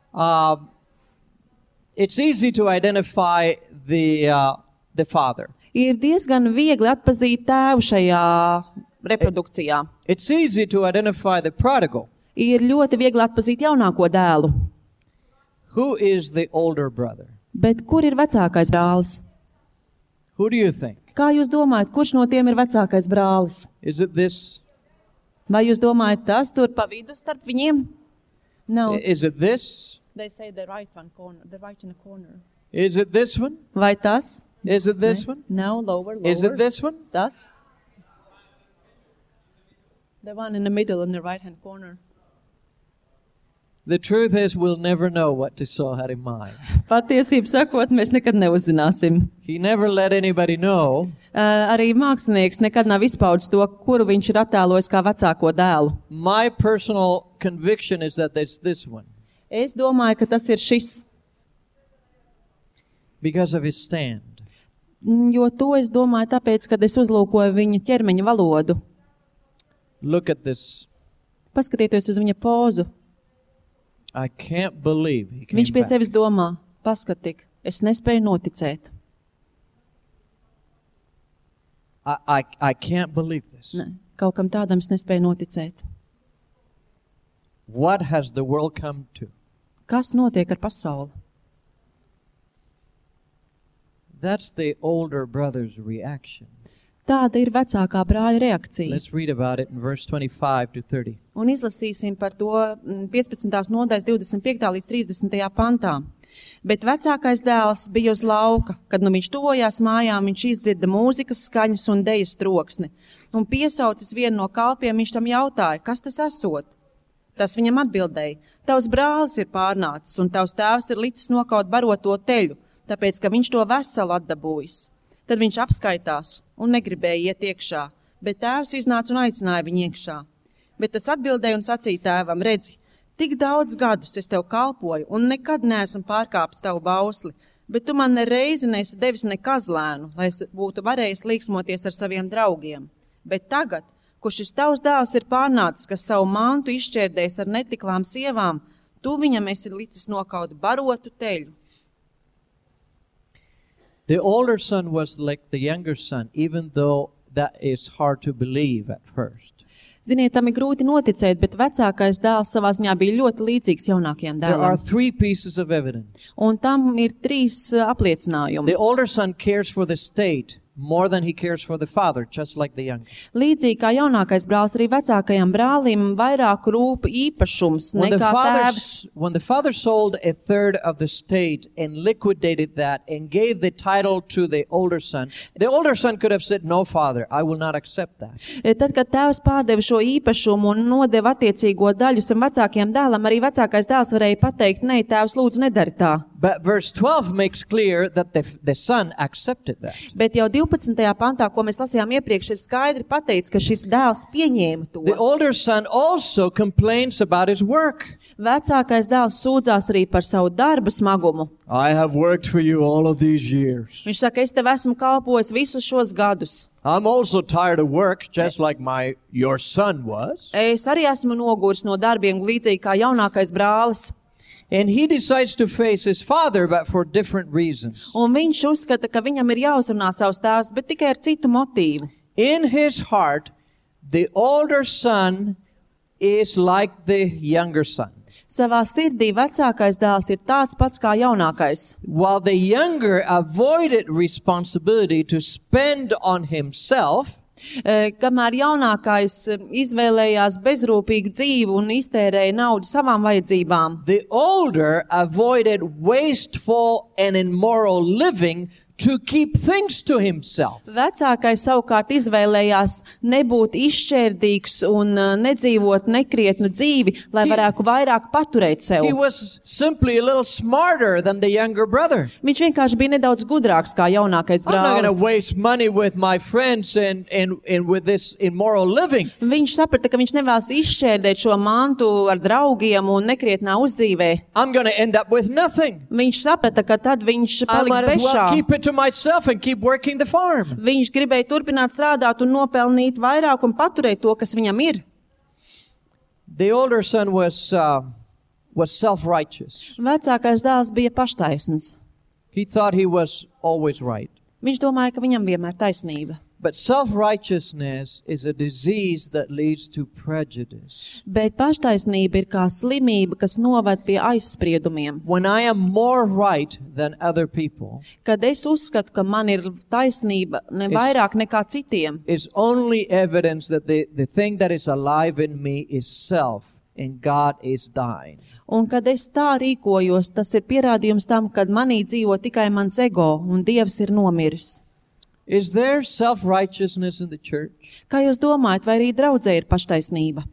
It's easy to identify the father. Ir diezgan viegli atpazīt tēvu šajā reprodukcijā. It's easy to identify the prodigal. Ir ļoti viegli atpazīt jaunāko dēlu. Who is the older brother? Bet kur ir vecākais brālis? Who do you think? Kā jūs domājat, kurš no tiem ir vecākais brālis? Is it this? Vai jūs domājat, tas tur pa vidu starp viņiem? Nav. Is it this? They say the right in the corner. Is it this one? Vai tas? Is it this one? No, lower. Is it this one? Tas? The one in the middle in the right-hand corner. The truth is we'll never know what Tissot had in mind. Patiesību sakot, mēs nekad neuzzināsim. He never let anybody know. Arī mākslinieks nekad nav izpaudis to, kuru viņš ir attēlojis kā vecāko dēlu. My personal conviction is that it's this one Es domāju, ka tas ir šis, because of his stand. jo to es domāju tāpēc, kad es uzlūkoju viņa ķermeņa valodu. Look at this. Paskatieties uz viņa pozu. I can't believe he came Viņš pie back. sevis domā, paskatik, es nespēju noticēt. I can't believe this. Ne, kaut kam tādam es nespēju noticēt. What has the world come to? Kas notiek ar pasauli? That's the older brother's reaction. Tāda ir vecākā brāļa reakcija. Let's read about it in verse 25 to 30. Un izlasīsim par to 15. nodaļas 25. līdz 30. pantā. Bet vecākais dēls bija uz lauka, kad viņš tuvojās mājām, viņš izdzirda mūzikas skaņas un dejas troksni. Un piesaucis vienu no kalpiem, viņš tam jautāja, kas tas esot? Tas viņam atbildēja, tavs brālis ir pārnācis un tavs tēvs ir licis nokaut baroto teļu, tāpēc, ka viņš to veselu atdabūjis. Tad viņš apskaitās un negribēja iet iekšā, bet tēvs iznāca un aicināja viņu iekšā. Bet tas atbildēja un sacīja tēvam, redzi, tik daudz gadus es tev kalpoju un nekad neesmu pārkāpis tavu bausli, bet tu man nereizi neesi devis ne kazlēnu, lai es būtu varējis līksmoties ar saviem draugiem. Bet tagad, kur šis tavs dēls ir pārnācis, kas savu mantu izšķērdējis ar netiklām sievām, tu viņam esi licis nokaut barotu teļu. The older son was like the younger son, even though that is hard to believe at first. Ziniet, tam ir grūti noticēt, bet vecākais dēls savā ziņā bija ļoti līdzīgs jaunākajam There are dēlam. 3 pieces of evidence. Un tam ir 3 apliecinājumi. The older son cares for the state more than he cares for the father, just like the younger. Līdzīgi kā jaunākais brālis, arī vecākajam brālim vairāk rūp īpašums nekā tēvs. When the father sold a third of the state and liquidated that and gave the title to the older son could have said, no, father, I will not accept that. Tad, kad tēvs pārdeva šo īpašumu un nodeva attiecīgo daļu savam vecākajam dēlam, arī vecākais dēls varēja pateikt, nē, tēvs, lūdzu, nedari tā. But verse 12 makes clear that the son accepted that. Bet jau 12. pantā, ko mēs lasījām iepriekš, ir skaidri pateikts, ka šis dēls pieņēma to. The older son also complains about his work. Vecākais dēls sūdzās arī par savu darba smagumu. I have worked for you all of these years. Viņš saka, es tev esmu kalpojis visus šos gadus. I'm also tired of work, just like your son was. Es arī esmu noguris no darbiem līdzīgi kā jaunākais brālis. And he decides to face his father, but for different reasons. Un viņš uzskata, ka viņam ir jāuzrunā savs tēvs, bet tikai ar citu motīvu. In his heart, the older son is like the younger son. Savā sirdī vecākais dēls ir tāds pats kā jaunākais. While the younger avoided responsibility to spend on himself, Kamēr jaunākais izvēlējās bezrūpīgu dzīvi un iztērēja naudu savām vajadzībām, the older avoided wasteful and immoral living to keep things to himself. vecākais savukārt izvēlējās nebūt izšķērdīgs un nedzīvot nekrietnu dzīvi, lai varētu vairāk paturēt sev. He was simply a little smarter than the younger brother. Viņš vienkārši bija nedaudz gudrāks kā jaunākais I'm not going brālis. to waste money with my friends and with this immoral living. Viņš saprata, ka viņš nevēlas izšķērdēt šo mantu ar draugiem un nekrietnā uzdzīvē. I'm going to end up with nothing. Viņš saprata, ka tad viņš I paliks might as bešā. well keep it to myself and keep working the farm. Viņš gribēja turpināt strādāt un nopelnīt vairāk un paturēt to, kas viņam ir. The older son was self-righteous. Vecākais dēls bija paštaisns. He thought he was always right. Viņš domāja, ka viņam vienmēr taisnība. But self-righteousness is a disease that leads to prejudice. Bet paštaisnība ir kā slimība, kas noved pie aizspriedumiem. When I am more right than other people, Kad es uzskatu, ka man ir taisnība ne vairāk nekā citiem, is only evidence that the thing that is alive in me is self and God is dying. un kad es tā rīkojos, tas ir pierādījums tam, kad manī dzīvo tikai mans ego un Dievs ir nomiris. Is there self-righteousness in the church? Kā jūs domājat, vai arī draudzē ir paštaisnība?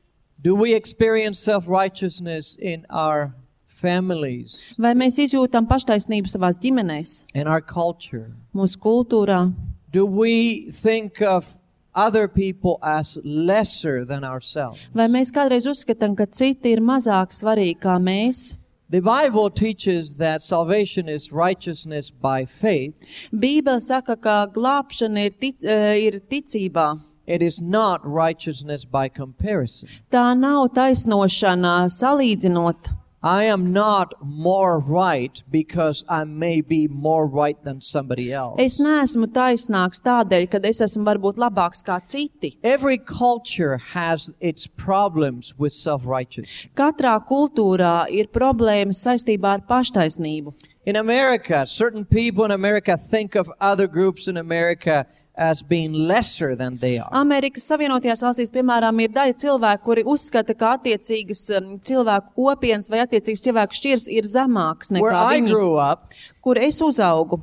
Do we experience self-righteousness in our families, Vai mēs izjūtam paštaisnību savās ģimenēs, in our culture? mūsu kultūrā? Do we think of other people as lesser than ourselves? Vai mēs kādreiz uzskatām, ka citi ir mazāk svarīgi kā mēs? The Bible teaches that salvation is righteousness by faith. Bībele saka, ka glābšana ir ticībā. It is not righteousness by comparison. Tā nav taisnošana salīdzinot. I am not more right because I may be more right than somebody else. Es neesmu taisnāks tādēļ, ka es esmu varbūt labāks kā citi. Every culture has its problems with self-righteousness. Katrā kultūrā ir problēmas saistībā ar paštaisnību. In America, certain people in America think of other groups in America as being lesser than they are. Amerikas Savienotajās valstīs, piemēram, ir daļa cilvēku, kuri uzskata, ka attiecīgas cilvēku kopienas vai attiecīgas cilvēku šķirs ir zemāks Where nekā I viņi, grew up, kur es uzaugu.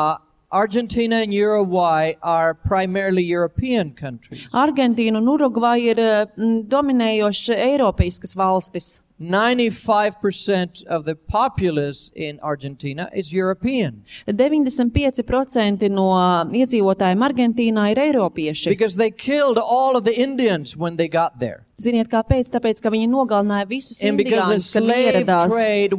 Argentina and Uruguay are primarily European countries. Argentīna un Urugvai ir dominējoši eiropeiskas valstis. 95% of the populace in Argentina is European 95% no iedzīvotājiem Argentīnā ir eiropieši. because they killed all of the Indians when they got there. Ziniet, kāpēc? Tāpēc, ka viņi nogalināja visus And because the indiāņus, kad viņi slave ieradās. trade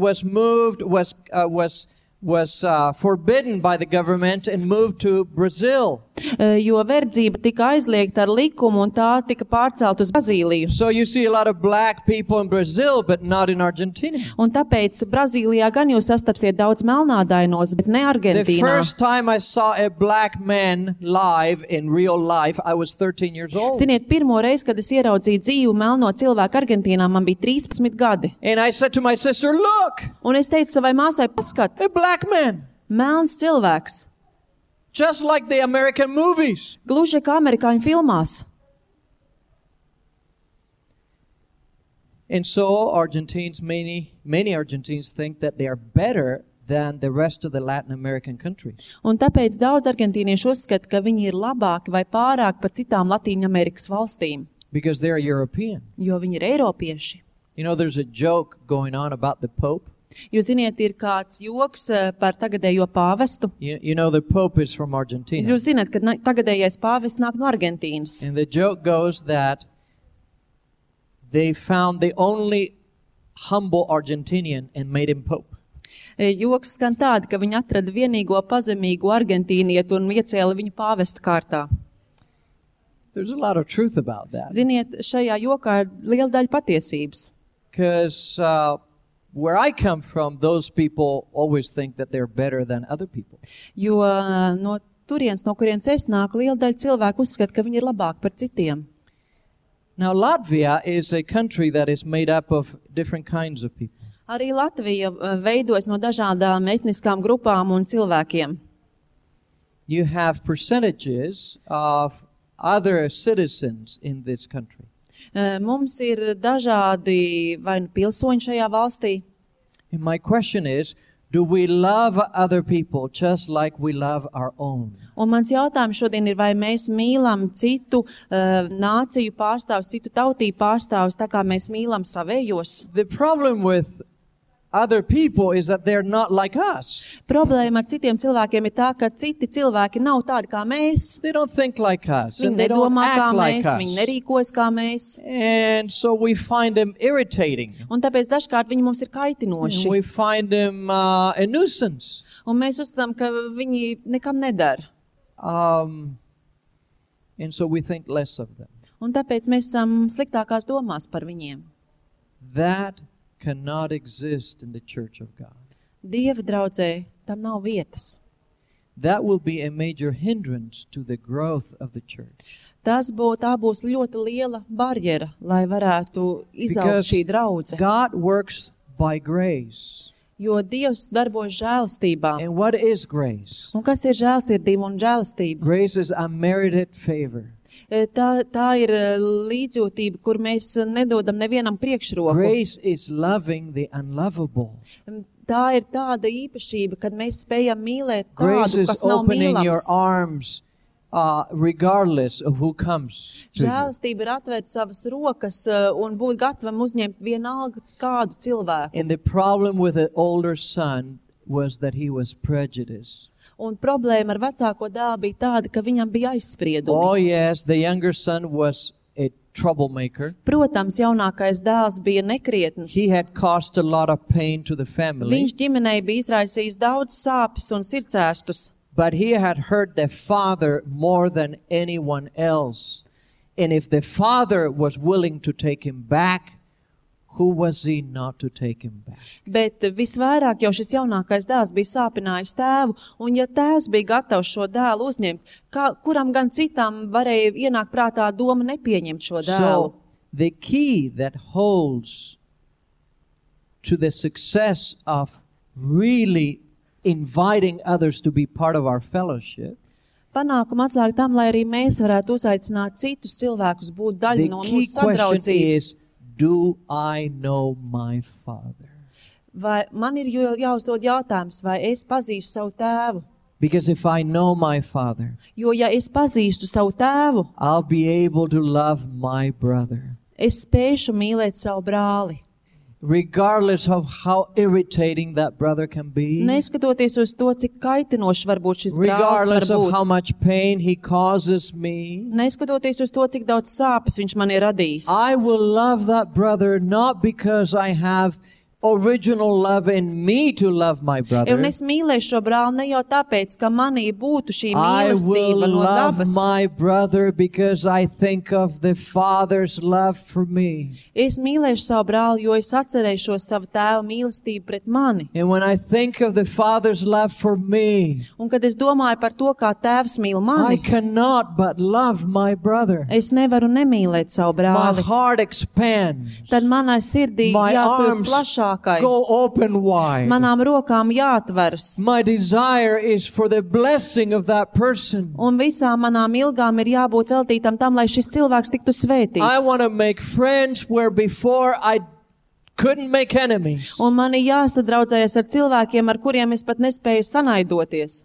was forbidden by the government and moved to Brazil. Jo verdzība tika aizliegta ar likumu un tā tika pārcelt uz Brazīliju. So you see a lot of black people in Brazil, but not in Argentina. Un tāpēc Brazīlijā gan jūs sastapsiet daudz melnādainos, bet ne The Argentīnā. first time I saw a black man live in real life, I was 13 years old. Ziniet, pirmo reizi, kad es ieraudzīju dzīvu melno cilvēku Argentīnā, man bija 13 gadi. And I said to my sister, look, Un es teicu savai māsai, paskat, a black man, melns cilvēks, just like the American movies. gluži kā amerikāņu filmās. And so Argentines, many Argentines think that they are better than the rest of the Latin American countries. Un tāpēc daudz argentīniešu uzskata, ka viņi ir labāki vai pārāk par citām Latīņamerikas valstīm, Because they're European. jo viņi ir eiropieši. You know, there's a joke going on about the Pope. Jūs ziniet, ir kāds joks par tagadējo pāvestu. You know, the Pope is from Argentina. Jūs zināt, ka tagadējais pāvests nāk no Argentīnas. And the joke goes that they found the only humble Argentinian and made him Pope. Joks skan tādi, ka viņi atrada vienīgo pazemīgu argentīnietu un iecēla viņu pāvesta kārtā. There's a lot of truth about that. Ziniet, šajā jokā ir liela daļa patiesības. Because where I come from, those people always think that they're better than other people. Jo no turienes, no kurienes es nāku, liela daļa cilvēku uzskata, ka viņi ir labāki par citiem. Now, Latvia is a country that is made up of different kinds of people. Arī Latvija veidojas no dažādām etniskām grupām un cilvēkiem. You have percentages of other citizens in this country. Mums ir dažādi vai nu pilsoņi šajā valstī. And my question is, do we love other people just like we love our own? Un mans jautājums šodien ir, vai mēs mīlam citu nāciju pārstāvus, citu tautību pārstāvus, tā kā mēs mīlam savējos? The problem with other people is that they're not like us. Problēma ar citiem cilvēkiem ir tā, ka citi cilvēki nav tādi kā mēs. They don't think like us, Viņi and they don't nedomā kā act like mēs, viņi us. nerīkojas kā mēs. And so we find them irritating. Un tāpēc dažkārt viņi mums ir kaitinoši. And we find them a nuisance. Un mēs uzskatām, ka viņi nekam nedara. And so we think less of them. Un tāpēc mēs esam sliktākās domās par viņiem. That cannot exist in the church of God. Dieva draudzē tam nav vietas. That will be a major hindrance to the growth of the church. Tā būs ļoti liela barjera, lai varētu izaugt Because šī draudze. God works by grace. Jo Dievs darbojas žēlastībā. And what is grace? Un kas ir žēlsirdība un žēlastība? Grace is unmerited favor. Tā ir līdzjūtība, kur mēs nedodam nevienam priekšroku. Grace is loving the unlovable. Tā ir tāda īpašība, kad mēs spējam mīlēt Grace tādu, is kas nav opening your mīlams. arms regardless of who comes to you. Žēlastība ir atvērt savas rokas un būt gatavam uzņemt vienalga kādu cilvēku. And the problem with the older son was that he was prejudiced. Un problēma ar vecāko dēlu bija tāda, ka viņam bija aizspriedumi. Oh yes, the younger son was a troublemaker. Protams, jaunākais dēls bija nekrietns. He had caused a lot of pain to the family. Viņš ģimenei bija izraisījis daudz sāpes un sirdsēstus. But he had hurt the father more than anyone else. And if the father was willing to take him back, who was he not to take him back? Bet visvairāk jau šis jaunākais dēls bija sāpinājis tēvu, un ja tēvs bija gatavs šo dēlu uzņemt, kuram gan citam varēja ienākt prātā doma nepieņemt šo dēlu. So the key that holds to the success of really inviting others to be part of our fellowship, Panākuma atslēga tam, lai arī mēs varētu uzaicināt citus cilvēkus būt daļa the no key mūsu question sadraudzības. is, do I know my Father? Vai man ir jāuzdod jautājums, vai es pazīstu savu tēvu? Because if I know my Father, Jo ja es pazīstu savu tēvu, I'll be able to love my brother, es spēšu mīlēt savu brāli. regardless of how irritating that brother can be, Neskatoties uz to, cik kaitinoši varbūt šis brālis var regardless of how būt. much pain he causes me. Neskatoties uz to, cik daudz sāpes viņš man ir radījis. I will love that brother not because I have original love in me to love my brother. Un es mīlēšu šo brāli ne jau tāpēc, ka manī būtu šī I will mīlestība no love dabas. my brother because I think of the Father's love for me. Es mīlēšu savu brāli, jo es atcerēšos savu tēvu mīlestību pret mani. And when I think of the Father's love for me, Un kad es domāju par to, kā tēvs mīl I mani, cannot but love my brother. es nevaru nemīlēt savu My brāli. heart expands. Tad manai sirdī My jākļūst arms plašākai. go open wide. Manām rokām jāatveras. My desire is for the blessing of that person. Un visām manām ilgām ir jābūt veltītam tam, lai šis cilvēks tiktu I svētīts. want to make friends where before I couldn't make enemies. Un man ir jāsadraudzējas ar cilvēkiem, ar kuriem es pat nespēju sanaidoties.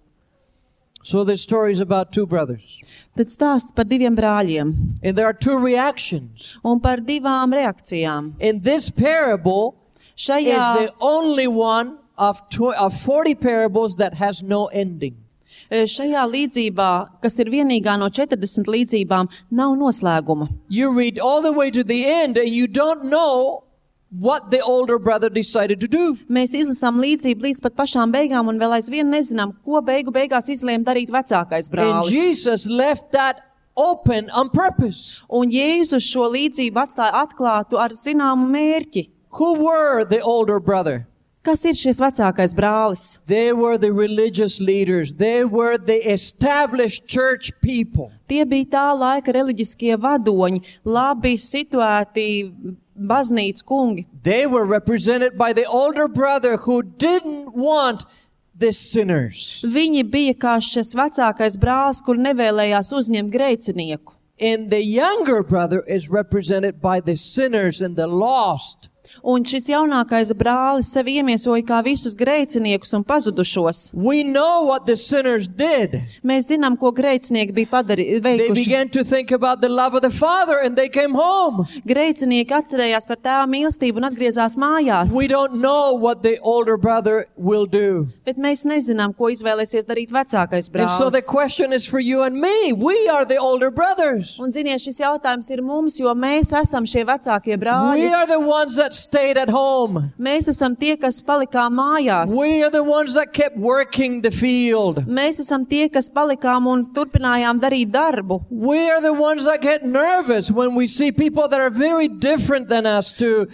So the story is about two brothers. Tad stāsts par diviem brāļiem And there are two reactions. un par divām reakcijām. In this parable is Šajā, the only one of 40 parables that has no ending. šajā līdzībā, kas ir vienīgā no 40 līdzībām, nav noslēguma. You read all the way to the end and you don't know what the older brother decided to do. Mēs izlasām līdzību līdz pat pašām beigām un vēl aizvien nezinām, ko beigās izlēma darīt vecākais And brālis. Jesus left that open on purpose. Un Jēzus šo līdzību atstāja atklātu ar zināmu mērķi. Who were the older brother? Kas ir šis vecākais brālis? They were the religious leaders. They were the established church people. Tie bija tā laika reliģiskie vadoņi, labi situēti baznīcas kungi. They were represented by the older brother who didn't want the sinners. Viņi bija kā šis vecākais brālis, kur nevēlējās uzņemt grēcinieku. And the younger brother is represented by the sinners and the lost. Un šis jaunākais brālis sevi iemiesoja kā visus grēciniekus un pazudušos. We know what the sinners did. Mēs zinām, ko grēcinieki bija They veikuši. began to think about the love of the Father and they came home. Grēcinieki atcerējās par tēva mīlestību un atgriezās mājās. We don't know what the older brother will do. Bet mēs nezinām, ko izvēlēsies darīt vecākais And so the brālis. question is for you and me. We are the older brothers. Un ziniet, šis jautājums ir mums, jo mēs esam šie vecākie We brāļi. are the ones that stayed at home. Mēs esam tie, kas palikām mājās. We are the ones that kept working the field. Mēs esam tie, kas palikām un turpinājām darīt darbu. We are the ones that get nervous when we see people that are very different than us to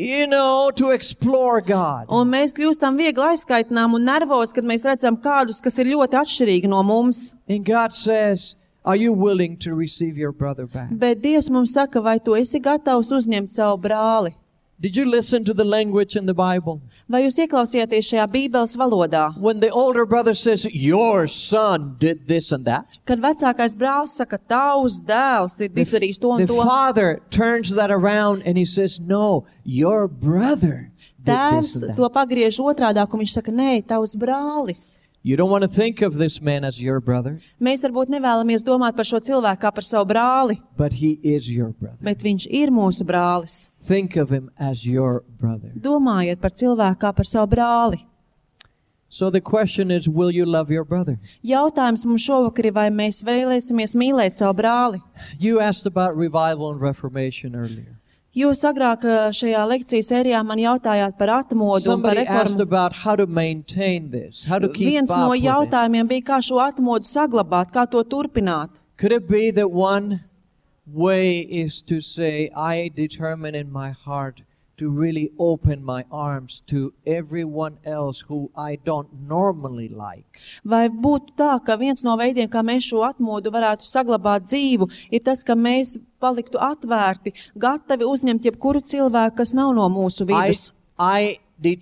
explore God. Un mēs kļūstam viegli aizskaitinām un nervos, kad mēs redzam kādus, kas ir ļoti atšķirīgi no mums. And God says, are you willing to receive your brother back? Bet Dievs mums saka, vai tu esi gatavs uzņemt savu brāli? Did you listen to the language in the Bible? Vai jūs ieklausījāties šajā Bībeles valodā? When the older brother says, your son did this and that, Kad vecākais brālis saka, tavs dēls ir izdarījis to un the to, father turns that around and he says, no, your brother did tēvs this and that. to pagriež otrādāk un viņš saka, nē, tavs brālis. You don't want to think of this man as your brother, Mēs varbūt nevēlamies domāt par šo cilvēku kā par savu brāli, but he is your brother. bet viņš ir mūsu brālis. Think of him as your brother. Domājiet par cilvēku kā par savu brāli. So the question is, will you love your brother? Jautājums mums šovakar ir, vai mēs vēlēsimies mīlēt savu brāli? You asked about revival and reformation earlier. Jūs agrāk šajā lekciju sērijā man jautājāt par atmodu un par Somebody asked reformu. about how to maintain this, how to keep Viens up no with it. jautājumiem bija, kā šo atmodu saglabāt, kā to turpināt. Could it be that one way is to say, I determine in my heart to really open my arms to everyone else who I don't normally like? Vai būtu tā, ka viens no veidiem, kā mēs šo atmodu varētu saglabāt dzīvu, ir tas, ka mēs paliktu atvērti, gatavi uzņemt jebkuru cilvēku, kas nav no mūsu vidus. I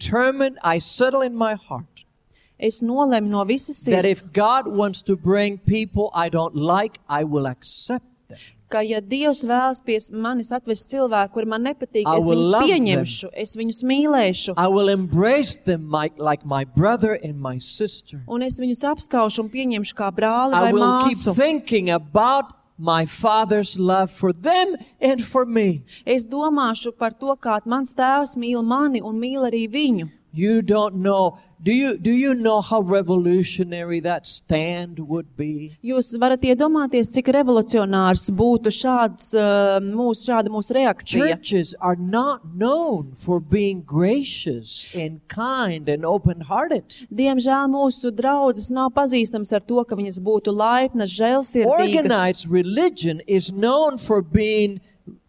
settle in my heart Es nolemu no visas that sirds, if God wants to bring people I don't like, I will accept them. ka ja Dievs vēlas pie manis atvest cilvēku, kur man nepatīk, I es will viņus love pieņemšu, es viņus mīlēšu, I will embrace them like my brother and my sister. un es viņus apskaušu un pieņemšu kā brāli I vai will keep māsu. thinking about my Father's love for them and for me. Es domāšu par to, kā mans tēvs mīl mani un mīl arī viņu. You don't know. Do you know how revolutionary that stand would be? Jūs varat iedomāties, cik revolucionārs būtu šāda mūsu reakcija. Churches are not known for being gracious and kind and open-hearted. Diemžēl mūsu draudzes nav pazīstams ar to, ka viņas būtu laipnas, žēlsirdīgas. Organized religion is known for being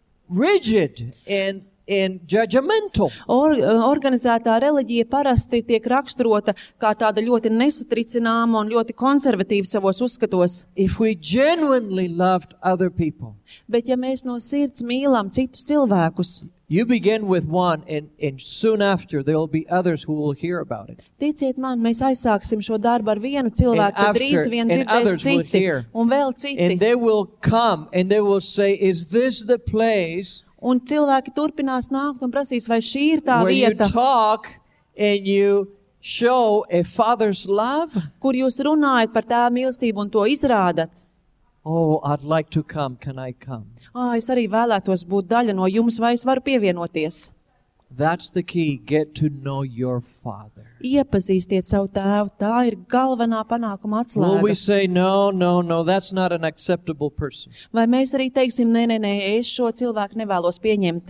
rigid and judgmental. Organizētā reliģija parasti tiek raksturota kā tāda ļoti nesatricināma un ļoti konservatīva savos uzskatos. If we genuinely loved other people, Bet ja mēs no sirds mīlam citus cilvēkus, you begin with one and soon after there will be others who will hear about it. ticiet man, mēs aizsāksim šo darbu ar vienu cilvēku, And tad drīz after- vien and dzirdēs others will citi hear. un vēl citi. And they will come and they will say, is this the place Un cilvēki turpinās nākt un prasīs, vai šī ir tā where you vieta, talk and you show a father's love? kur jūs runājat par tēva mīlestību un to izrādat? Oh, I'd like to come. Can I come? Es arī vēlētos būt daļa no jums, vai es varu pievienoties? That's the key. Get to know your father. Iepazīstiet savu tēvu, tā ir galvenā panākuma Will we atslēga. say, no, that's not an acceptable person? Vai mēs arī teiksim, nē, es šo cilvēku nevēlos pieņemt?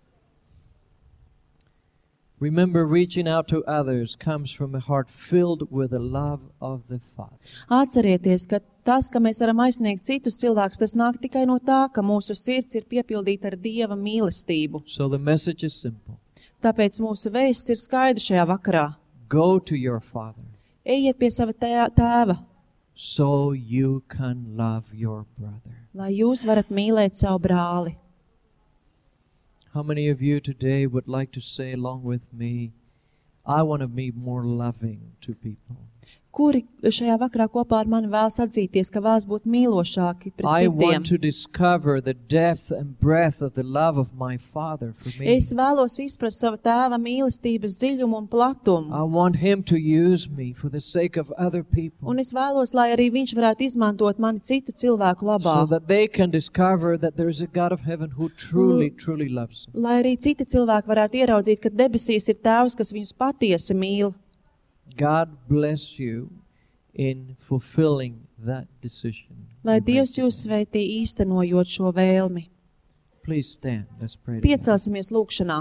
Remember, reaching out to others comes from a heart filled with the love of the Father. Atcerieties, ka tas, ka mēs varam aizsniegt citus cilvēkus, tas nāk tikai no tā, ka mūsu sirds ir piepildīta ar Dieva mīlestību. So the message is simple. Tāpēc mūsu vēsts ir skaidra šajā vakarā. Go to your Father Ejiet pie sava tēva, so you can love your brother. lai jūs varat mīlēt savu brāli. How many of you today would like to say along with me, I want to be more loving to people? Kuri šajā vakarā kopā ar mani vēlas atzīties, ka vēlas būt mīlošāki pret I citiem? want to discover the depth and breadth of the love of my Father for me. Es vēlos izprast sava tēva mīlestības dziļumu un platumu. I want Him to use me for the sake of other people, Un es vēlos, lai arī viņš varētu izmantot mani citu cilvēku labā. so that they can discover that there is a God of heaven who truly, truly loves them. Lai arī citi cilvēki varētu ieraudzīt, ka debesīs ir tēvs, kas viņus patiesi mīl. God bless you in fulfilling that decision. Lai you make Dievs jūs today. sveitī īstenojot šo vēlmi. Please stand. Let's pray together. Piecelsimies lūkšanā.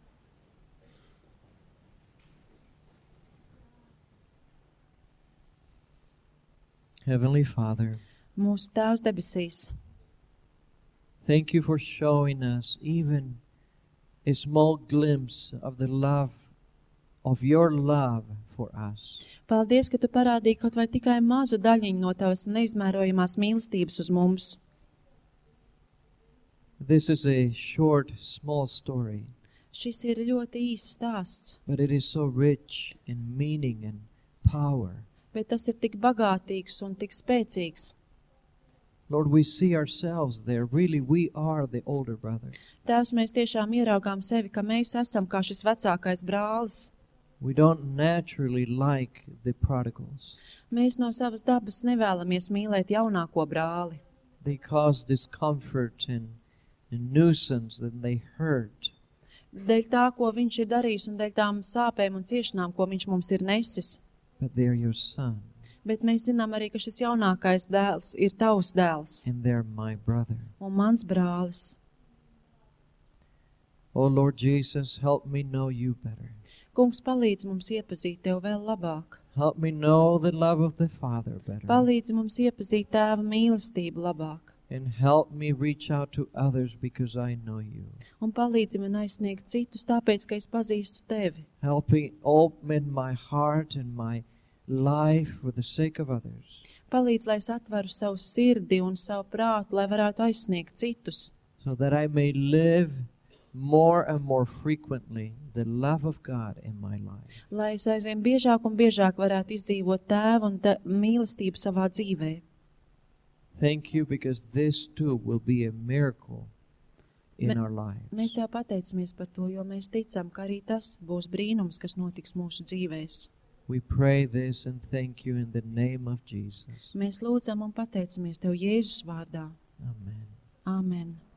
Heavenly Father, Mūsu tēvs debesīs, thank you for showing us even a small glimpse of the love, of your love for us. paldies, ka tu parādīji kaut vai tikai mazu daļiņu no tavas neizmērojamās mīlestības uz mums. This is a short, small story, Šis ir ļoti īsts stāsts, but it is so rich in meaning and power. bet tas ir tik bagātīgs un tik spēcīgs. Lord, we see ourselves there. Really, we are the older brother. Tēvs, mēs tiešām ieraugām sevi, ka mēs esam kā šis vecākais brālis. We don't naturally like the prodigals. Mēs no savas dabas nevēlamies mīlēt jaunāko brāli. They cause discomfort and nuisance, and they hurt. Dēļ tā, ko viņš ir darījis un dēļ tām sāpēm un ciešanām, ko viņš mums ir nesis. But they are your son, Bet mēs zinām arī, ka šis jaunākais dēls ir tavs dēls and they're my brother. un mans brālis. Oh Lord Jesus, help me know you better. Kungs, palīdz mums iepazīt tev vēl labāk. Help me know the love of the Father better. Palīdz mums iepazīt tēva mīlestību labāk. And help me reach out to others because I know you. Un palīdzi man aizsniegt citus, tāpēc, ka es pazīstu tevi. Help me open my heart and my life for the sake of others, Palīdz, lai es atveru savu sirdi un savu prātu, lai varētu aizsniegt citus. so that I may live more and more frequently the love of God in my life. Lai es aizvien biežāk un biežāk varētu izdzīvot tēvu un mīlestību savā dzīvē. Thank you, because this too will be a miracle in our lives. Mēs tev pateicamies par to, jo mēs ticam, ka arī tas būs brīnums, kas notiks mūsu dzīvēs. We pray this and thank you in the name of Jesus. Mēs lūdzam un pateicamies tev Jēzus vārdā. Amen. Āmen.